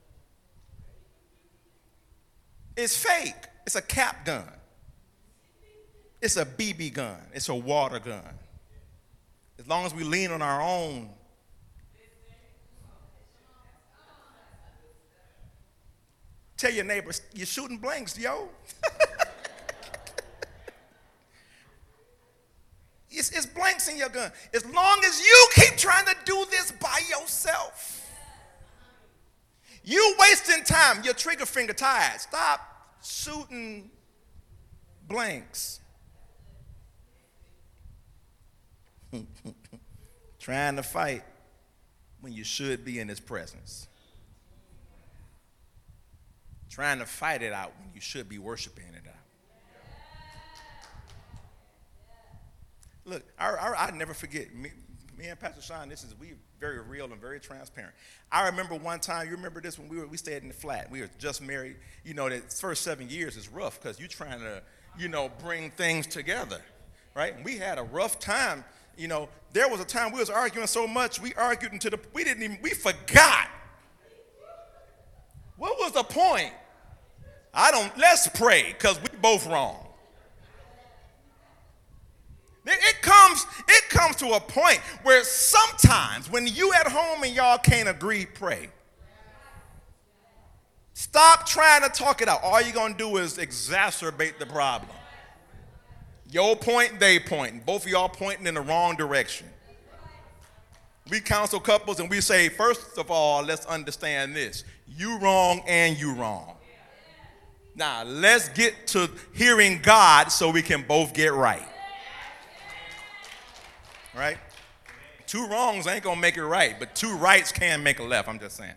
It's fake. It's a cap gun. It's a B B gun. It's a water gun. As long as we lean on our own. Tell your neighbors, you're shooting blanks, yo. it's, it's blanks in your gun. As long as you keep trying to do this by yourself. You wasting time. Your trigger finger tired. Stop shooting blanks. Trying to fight when you should be in his presence. Trying to fight it out when you should be worshiping it out. Look, I, I, I never forget, me, me and Pastor Sean, this is, we very real and very transparent. I remember one time, you remember this when we were, we stayed in the flat. We were just married. You know, the first seven years is rough because you're trying to, you know, bring things together, right? And we had a rough time. You know, there was a time we was arguing so much, we argued until the, we didn't even, we forgot. What was the point? I don't, let's pray, because we both wrong. It, it comes, it comes to a point where sometimes when you at home and y'all can't agree, pray. Stop trying to talk it out. All you're going to do is exacerbate the problem. Your point, they pointing. Both of y'all pointing in the wrong direction. We counsel couples and we say, first of all, let's understand this. You wrong and you wrong. Now, let's get to hearing God so we can both get right. Right? Two wrongs ain't going to make it right, but two rights can make a left. I'm just saying.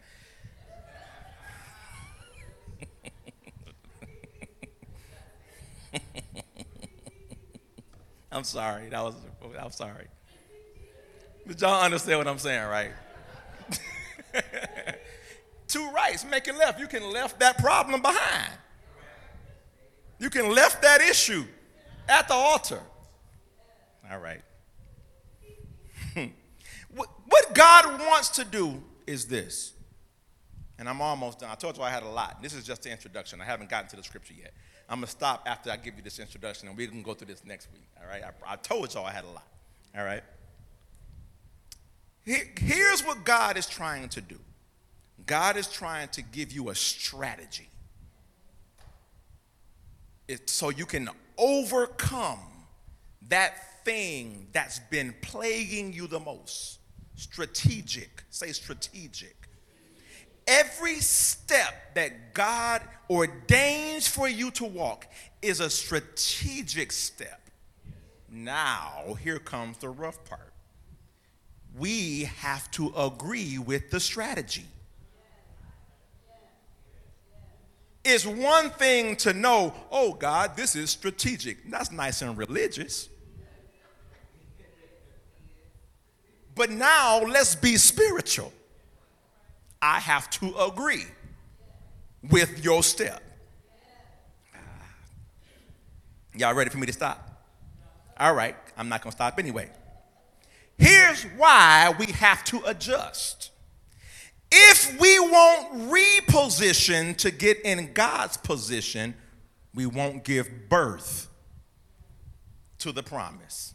I'm sorry. That was, I'm sorry. But y'all understand what I'm saying, right? Two rights make it left. You can left that problem behind. You can left that issue at the altar. All right. What God wants to do is this. And I'm almost done. I told you I had a lot. This is just the introduction. I haven't gotten to the scripture yet. I'm going to stop after I give you this introduction, and we can go through this next week, all right? I, I told y'all I had a lot, all right? Here, here's what God is trying to do. God is trying to give you a strategy. It's so you can overcome that thing that's been plaguing you the most. Strategic. Say strategic. Every step that God ordains for you to walk is a strategic step. Now, here comes the rough part. We have to agree with the strategy. It's one thing to know, oh, God, this is strategic. That's nice and religious. But now let's be spiritual. I have to agree with your step. Y'all ready for me to stop? All right, I'm not going to stop anyway. Here's why we have to adjust. If we won't reposition to get in God's position, we won't give birth to the promise.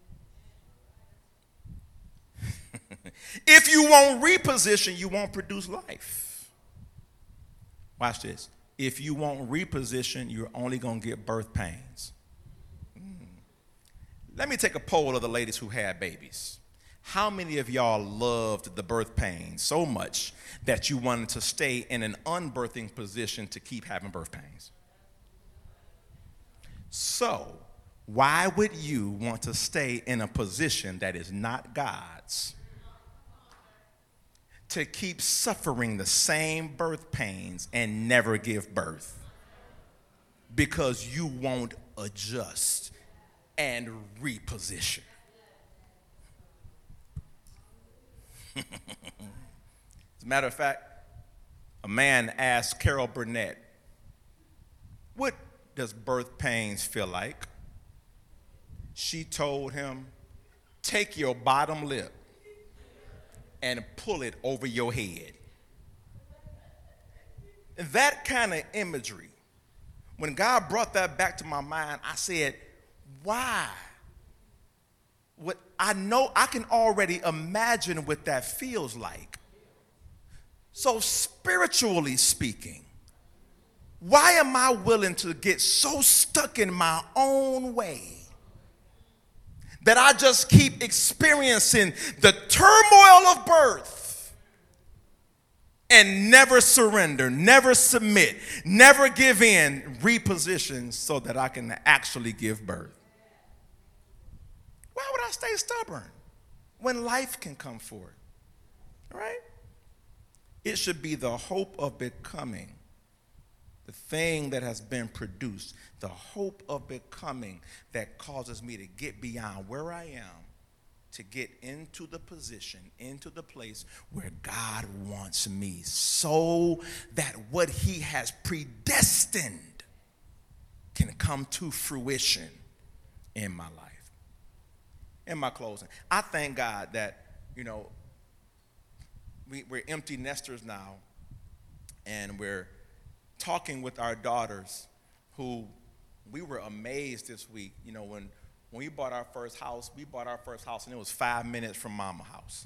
If you won't reposition, you won't produce life. Watch this. If you won't reposition, you're only going to get birth pains. Mm. Let me take a poll of the ladies who had babies. How many of y'all loved the birth pains so much that you wanted to stay in an unbirthing position to keep having birth pains? So, why would you want to stay in a position that is not God's to keep suffering the same birth pains and never give birth? Because you won't adjust and reposition. As a matter of fact, a man asked Carol Burnett, what does birth pains feel like? She told him, take your bottom lip and pull it over your head. And that kind of imagery, when God brought that back to my mind, I said, why? What I know, I can already imagine what that feels like. So spiritually speaking, why am I willing to get so stuck in my own way that I just keep experiencing the turmoil of birth and never surrender, never submit, never give in, reposition so that I can actually give birth? Why would I stay stubborn when life can come forward? All right? It should be the hope of becoming the thing that has been produced, the hope of becoming that causes me to get beyond where I am, to get into the position, into the place where God wants me, so that what he has predestined can come to fruition in my life. In my closing, I thank God that, you know, we, we're empty nesters now, and we're talking with our daughters who we were amazed this week. You know, when, when we bought our first house, we bought our first house, and it was five minutes from Mama's house.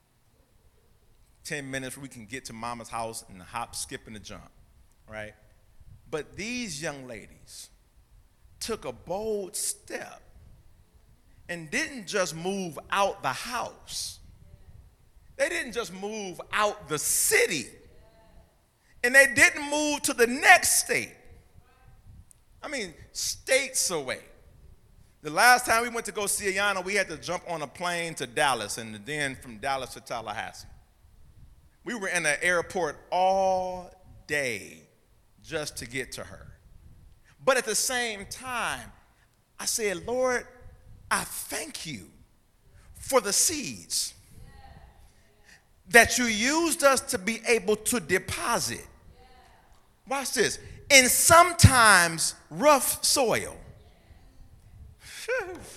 Ten minutes we can get to Mama's house and hop, skip, and a jump, right? But these young ladies took a bold step and didn't just move out the house. They didn't just move out the city. And they didn't move to the next state. I mean, states away. The last time we went to go see Ayana, we had to jump on a plane to Dallas, and then from Dallas to Tallahassee. We were in the airport all day just to get to her. But at the same time, I said, Lord, I thank you for the seeds that you used us to be able to deposit. Watch this. In sometimes rough soil.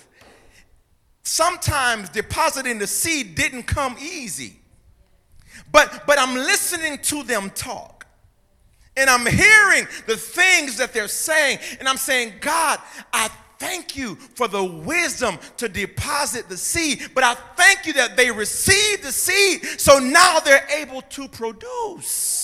Sometimes depositing the seed didn't come easy. but, but I'm listening to them talk. And I'm hearing the things that they're saying. And I'm saying, God, I thank you for the wisdom to deposit the seed. But I thank you that they received the seed, so now they're able to produce.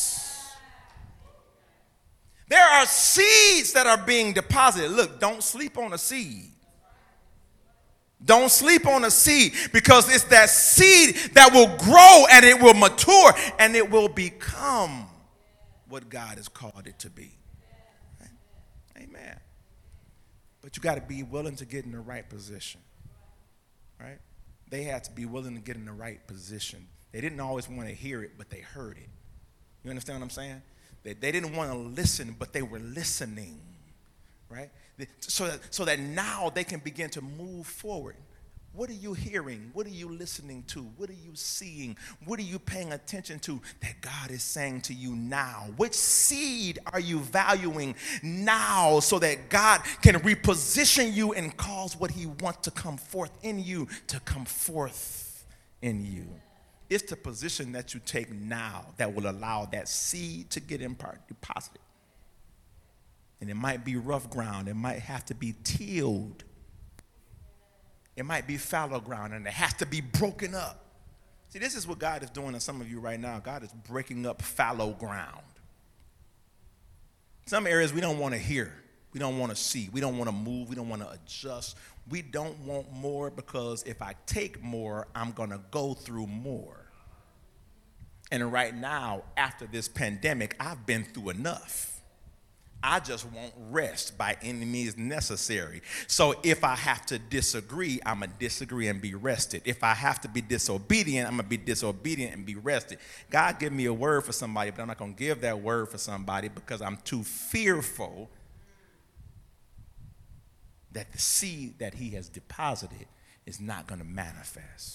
There are seeds that are being deposited. Look, don't sleep on a seed. Don't sleep on a seed, because it's that seed that will grow and it will mature and it will become what God has called it to be. Amen. But you got to be willing to get in the right position, right? They had to be willing to get in the right position. They didn't always want to hear it, but they heard it. You understand what I'm saying? They, they didn't want to listen, but they were listening, right? So that, so that now they can begin to move forward. What are you hearing? What are you listening to? What are you seeing? What are you paying attention to that God is saying to you now? Which seed are you valuing now so that God can reposition you and cause what he wants to come forth in you to come forth in you? It's the position that you take now that will allow that seed to get in part deposited. And it might be rough ground. It might have to be tilled. It might be fallow ground, and it has to be broken up. See, this is what God is doing to some of you right now. God is breaking up fallow ground. Some areas we don't want to hear. We don't want to see. We don't want to move. We don't want to adjust. We don't want more, because if I take more, I'm going to go through more. And right now, after this pandemic, I've been through enough. I just won't rest by any means necessary. So if I have to disagree, I'm going to disagree and be rested. If I have to be disobedient, I'm going to be disobedient and be rested. God give me a word for somebody, but I'm not going to give that word for somebody because I'm too fearful that the seed that he has deposited is not going to manifest.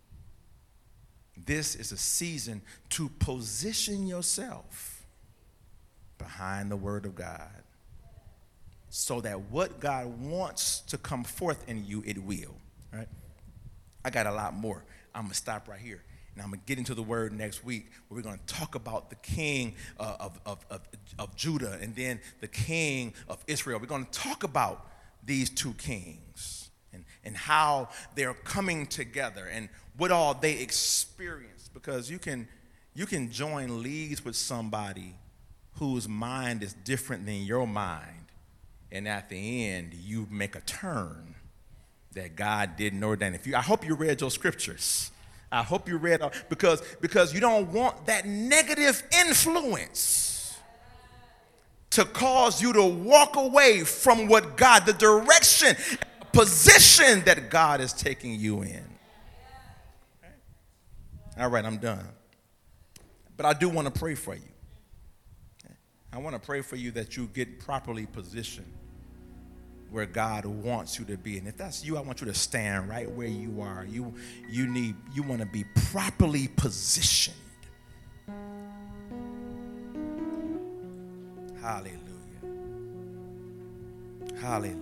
This is a season to position yourself behind the word of God so that what God wants to come forth in you, it will. Right? I got a lot more. I'm going to stop right here. And I'm going to get into the word next week, where we're going to talk about the king uh, of, of, of, of Judah and then the king of Israel. We're going to talk about these two kings and, and how they're coming together and what all they experience. Because you can, you can join leagues with somebody whose mind is different than your mind, and at the end, you make a turn that God didn't ordain. If you, I hope you read your scriptures. I hope you read, because, because you don't want that negative influence to cause you to walk away from what God, the direction, position that God is taking you in. All right, I'm done. But I do want to pray for you. I want to pray for you that you get properly positioned where God wants you to be. And if that's you, I want you to stand right where you are. You, you need, you want to be properly positioned. Hallelujah. Hallelujah.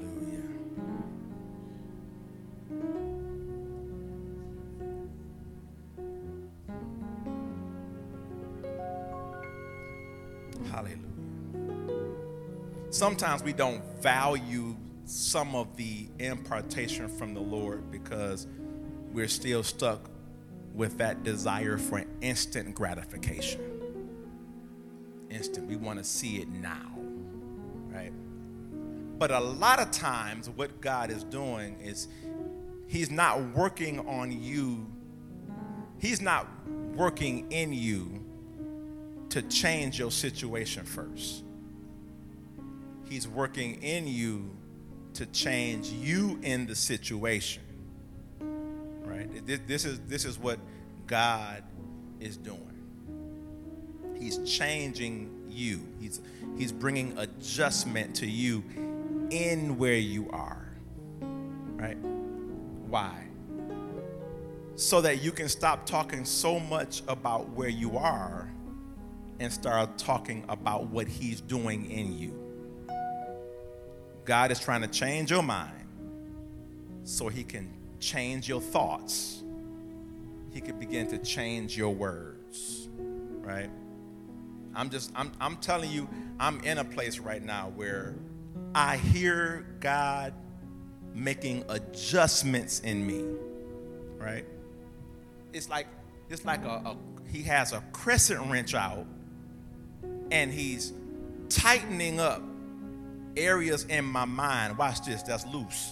Hallelujah. Sometimes we don't value some of the impartation from the Lord because we're still stuck with that desire for instant gratification. Instant. We want to see it now, right? But a lot of times what God is doing is he's not working on you. He's not working in you to change your situation first. He's working in you to change you in the situation, right? This is, this is what God is doing. He's changing you. He's, he's bringing adjustment to you in where you are, right? Why? So that you can stop talking so much about where you are and start talking about what he's doing in you. God is trying to change your mind so he can change your thoughts. He can begin to change your words. right? I'm just, I'm, I'm telling you, I'm in a place right now where I hear God making adjustments in me, right? It's like, it's like a, a he has a crescent wrench out and he's tightening up areas in my mind. Watch this, that's loose.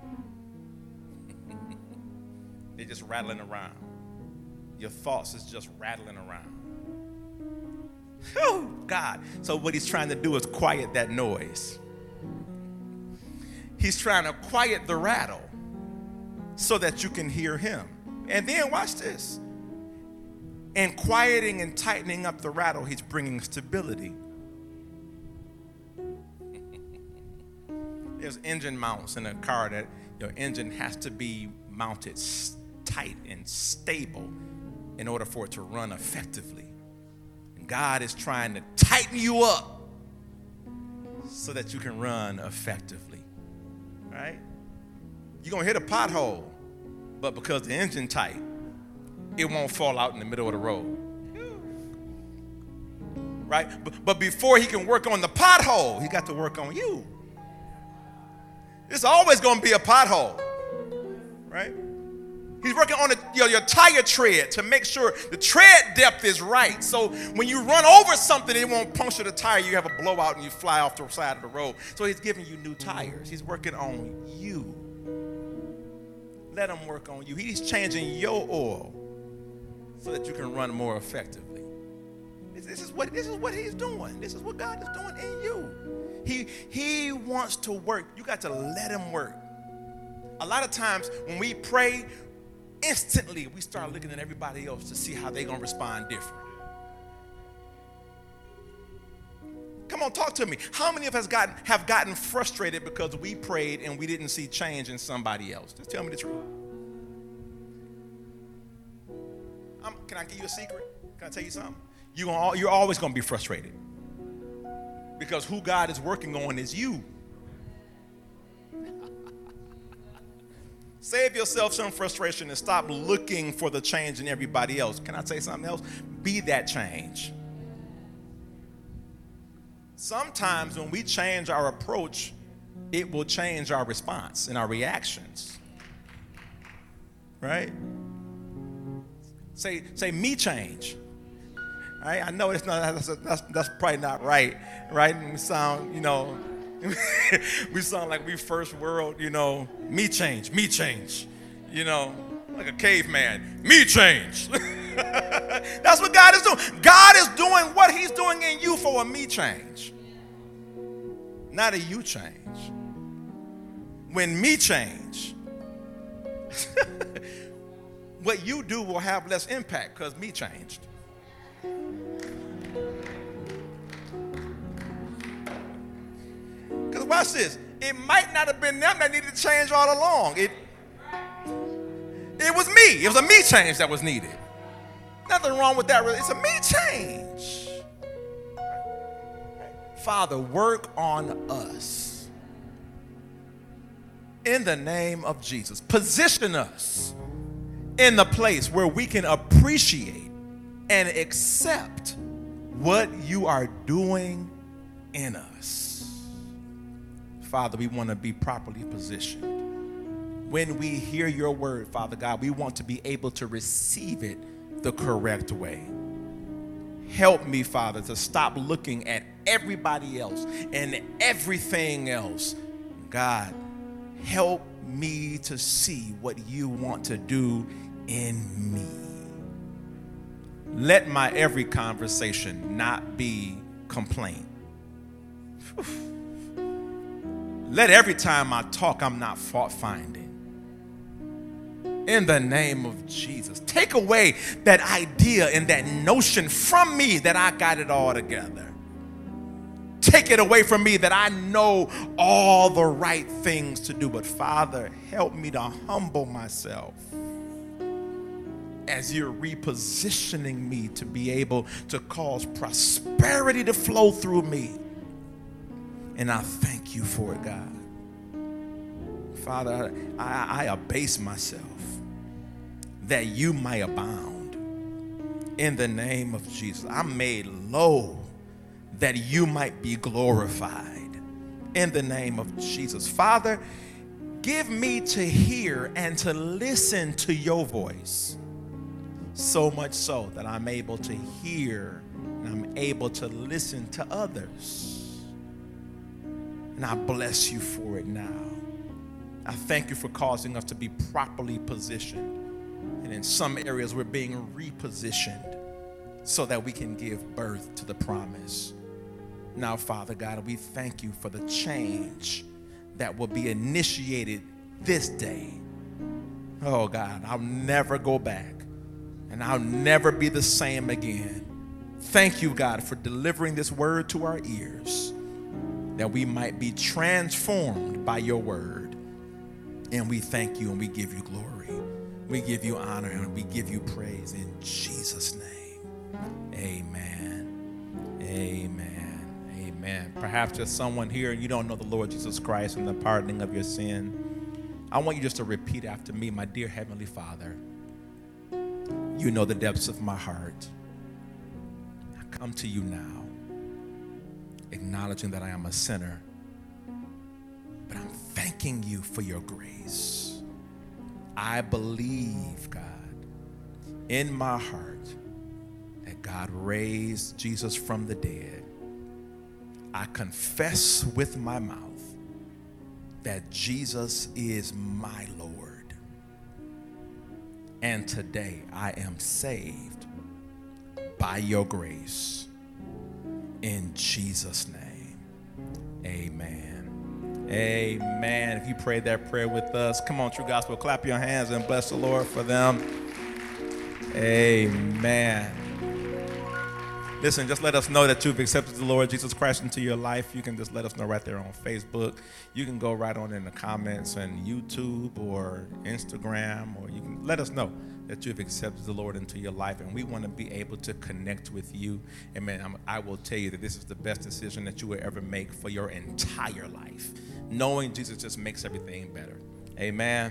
They're just rattling around. Your thoughts is just rattling around. Whew, God. So what he's trying to do is quiet that noise. He's trying to quiet the rattle so that you can hear him. And then watch this. In quieting and tightening up the rattle, he's bringing stability. There's engine mounts in a car that your engine has to be mounted tight and stable in order for it to run effectively. And God is trying to tighten you up so that you can run effectively. Right? You're going to hit a pothole, but because the engine tight, it won't fall out in the middle of the road. Right? But, but before he can work on the pothole, he got to work on you. It's always going to be a pothole. Right? He's working on the, your, your tire tread to make sure the tread depth is right. So when you run over something, it won't puncture the tire. You have a blowout and you fly off the side of the road. So he's giving you new tires. He's working on you. Let him work on you. He's changing your oil so that you can run more effectively. This, this, is what, this is what he's doing. This is what God is doing in you. He, he wants to work. You got to let him work. A lot of times when we pray, instantly we start looking at everybody else to see how they're going to respond different. Come on, talk to me. How many of us gotten, have gotten frustrated because we prayed and we didn't see change in somebody else? Just tell me the truth. I'm, can I give you a secret? Can I tell you something? You're, gonna, you're always going to be frustrated because who God is working on is you. Save yourself some frustration and stop looking for the change in everybody else. Can I say something else? Be that change. Sometimes when we change our approach, it will change our response and our reactions. Right? Say, say me change. Right? I know it's not, that's, that's, that's probably not right. Right? And we sound, you know, we sound like we first world, you know, me change, me change, you know, like a caveman, me change. That's what God is doing. God is doing what he's doing in you for a me change, not a you change. When me change, what you do will have less impact because me changed. Because watch this. It might not have been them that needed to change all along. It, it was me. It was a me change that was needed. Nothing wrong with that. Really. It's a me change. Father, work on us. In the name of Jesus. Position us in the place where we can appreciate and accept what you are doing in us. Father, we want to be properly positioned. When we hear your word, Father God, we want to be able to receive it the correct way. Help me, Father, to stop looking at everybody else and everything else. God, help me to see what you want to do in me. Let my every conversation not be complaint. Whew. Let every time I talk, I'm not fault finding. In the name of Jesus, take away that idea and that notion from me that I got it all together. Take it away from me that I know all the right things to do. But Father, help me to humble myself as you're repositioning me to be able to cause prosperity to flow through me. And I thank you for it, God. Father, I, I abase myself that you might abound. in the name of Jesus. I'm made low that you might be glorified in the name of Jesus. Father, give me to hear and to listen to your voice, so much so that I'm able to hear and I'm able to listen to others. And I bless you for it now. I thank you for causing us to be properly positioned. And in some areas, we're being repositioned so that we can give birth to the promise. Now, Father God, we thank you for the change that will be initiated this day. Oh, God, I'll never go back, and I'll never be the same again. Thank you, God, for delivering this word to our ears, that we might be transformed by your word. And we thank you and we give you glory. We give you honor and we give you praise in Jesus' name. Amen. Amen. Amen. Perhaps there's someone here and you don't know the Lord Jesus Christ and the pardoning of your sin. I want you just to repeat after me. My dear Heavenly Father, you know the depths of my heart. I come to you now, acknowledging that I am a sinner, but I'm thanking you for your grace. I believe, God, in my heart that God raised Jesus from the dead. I confess with my mouth that Jesus is my Lord. And today I am saved by your grace. In Jesus' name, amen. Amen. If you prayed that prayer with us, come on, True Gospel, clap your hands and bless the Lord for them. Amen. Listen, just let us know that you've accepted the Lord Jesus Christ into your life. You can just let us know right there on Facebook. You can go right on in the comments on YouTube or Instagram, or you can let us know that you've accepted the Lord into your life, and we want to be able to connect with you. Amen. I'm, I will tell you that this is the best decision that you will ever make for your entire life. Knowing Jesus just makes everything better. Amen.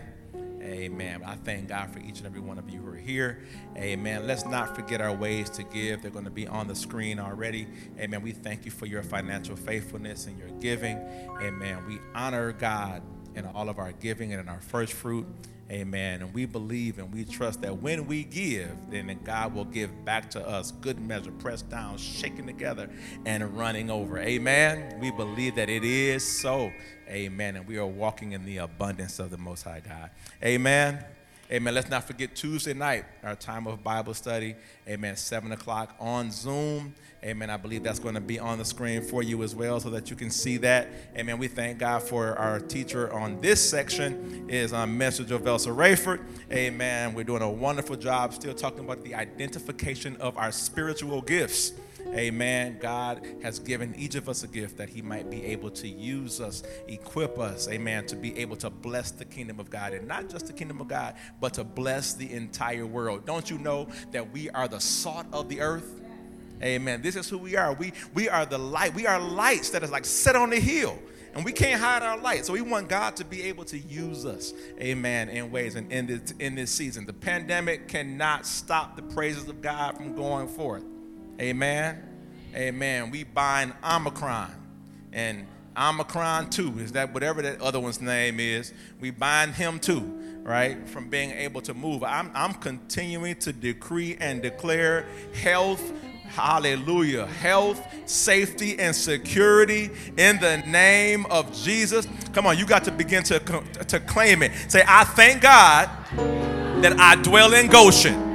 Amen. I thank God for each and every one of you who are here. Amen. Let's not forget our ways to give. They're going to be on the screen already. Amen. We thank you for your financial faithfulness and your giving. Amen. We honor God in all of our giving and in our first fruit. Amen. And we believe and we trust that when we give, then God will give back to us good measure, pressed down, shaken together, and running over. Amen. We believe that it is so. Amen. And we are walking in the abundance of the Most High God. Amen. Amen. Let's not forget Tuesday night, our time of Bible study. Amen. seven o'clock on Zoom. Amen. I believe that's going to be on the screen for you as well so that you can see that. Amen. We thank God for our teacher on this section is um, Mister Jovelsa Rayford. Amen. We're doing a wonderful job still talking about the identification of our spiritual gifts. Amen. God has given each of us a gift that he might be able to use us, equip us, amen, to be able to bless the kingdom of God, and not just the kingdom of God, but to bless the entire world. Don't you know that we are the salt of the earth? Amen. This is who we are. We we are the light. We are lights that is like set on the hill, and we can't hide our light. So we want God to be able to use us, amen, in ways. And in this, in this season, the pandemic cannot stop the praises of God from going forth. Amen. Amen. We bind Omicron and Omicron too. Is that whatever that other one's name is? We bind him too, right? From being able to move. I'm, I'm continuing to decree and declare health. Hallelujah. Health, safety, and security in the name of Jesus. Come on, you got to begin to, to claim it. Say, I thank God that I dwell in Goshen.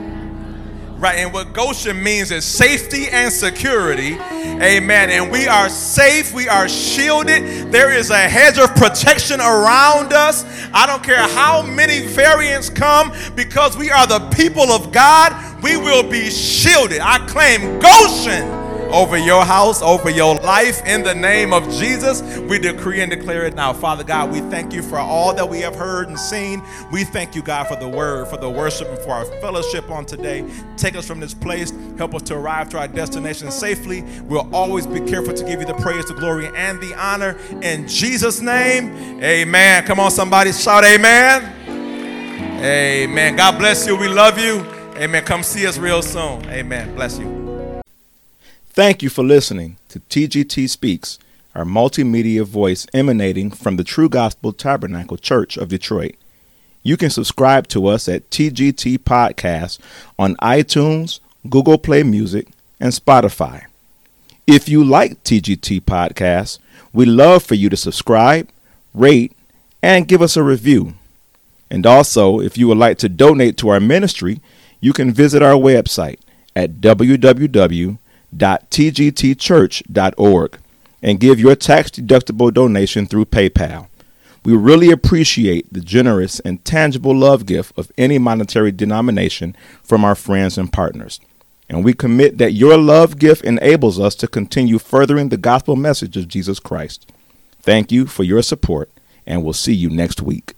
Right, and what Goshen means is safety and security. Amen. And we are safe. We are shielded. There is a hedge of protection around us. I don't care how many variants come, because we are the people of God. We will be shielded. I claim Goshen over your house, over your life, in the name of Jesus. We decree and declare it now. Father God, we thank you for all that we have heard and seen. We thank you, God, for the word, for the worship, and for our fellowship on today. Take us from this place. Help us to arrive to our destination safely. We'll always be careful to give you the praise, the glory, and the honor. In Jesus' name, amen. Come on, somebody shout amen. Amen. God bless you. We love you. Amen. Come see us real soon. Amen. Bless you.
Thank you for listening to T G T Speaks, our multimedia voice emanating from the True Gospel Tabernacle Church of Detroit. You can subscribe to us at T G T Podcast on iTunes, Google Play Music, and Spotify. If you like T G T Podcast, we'd love for you to subscribe, rate, and give us a review. And also, if you would like to donate to our ministry, you can visit our website at w w w dot t g t church dot org and give your tax-deductible donation through PayPal. We really appreciate the generous and tangible love gift of any monetary denomination from our friends and partners. And we commit that your love gift enables us to continue furthering the gospel message of Jesus Christ. Thank you for your support, and we'll see you next week.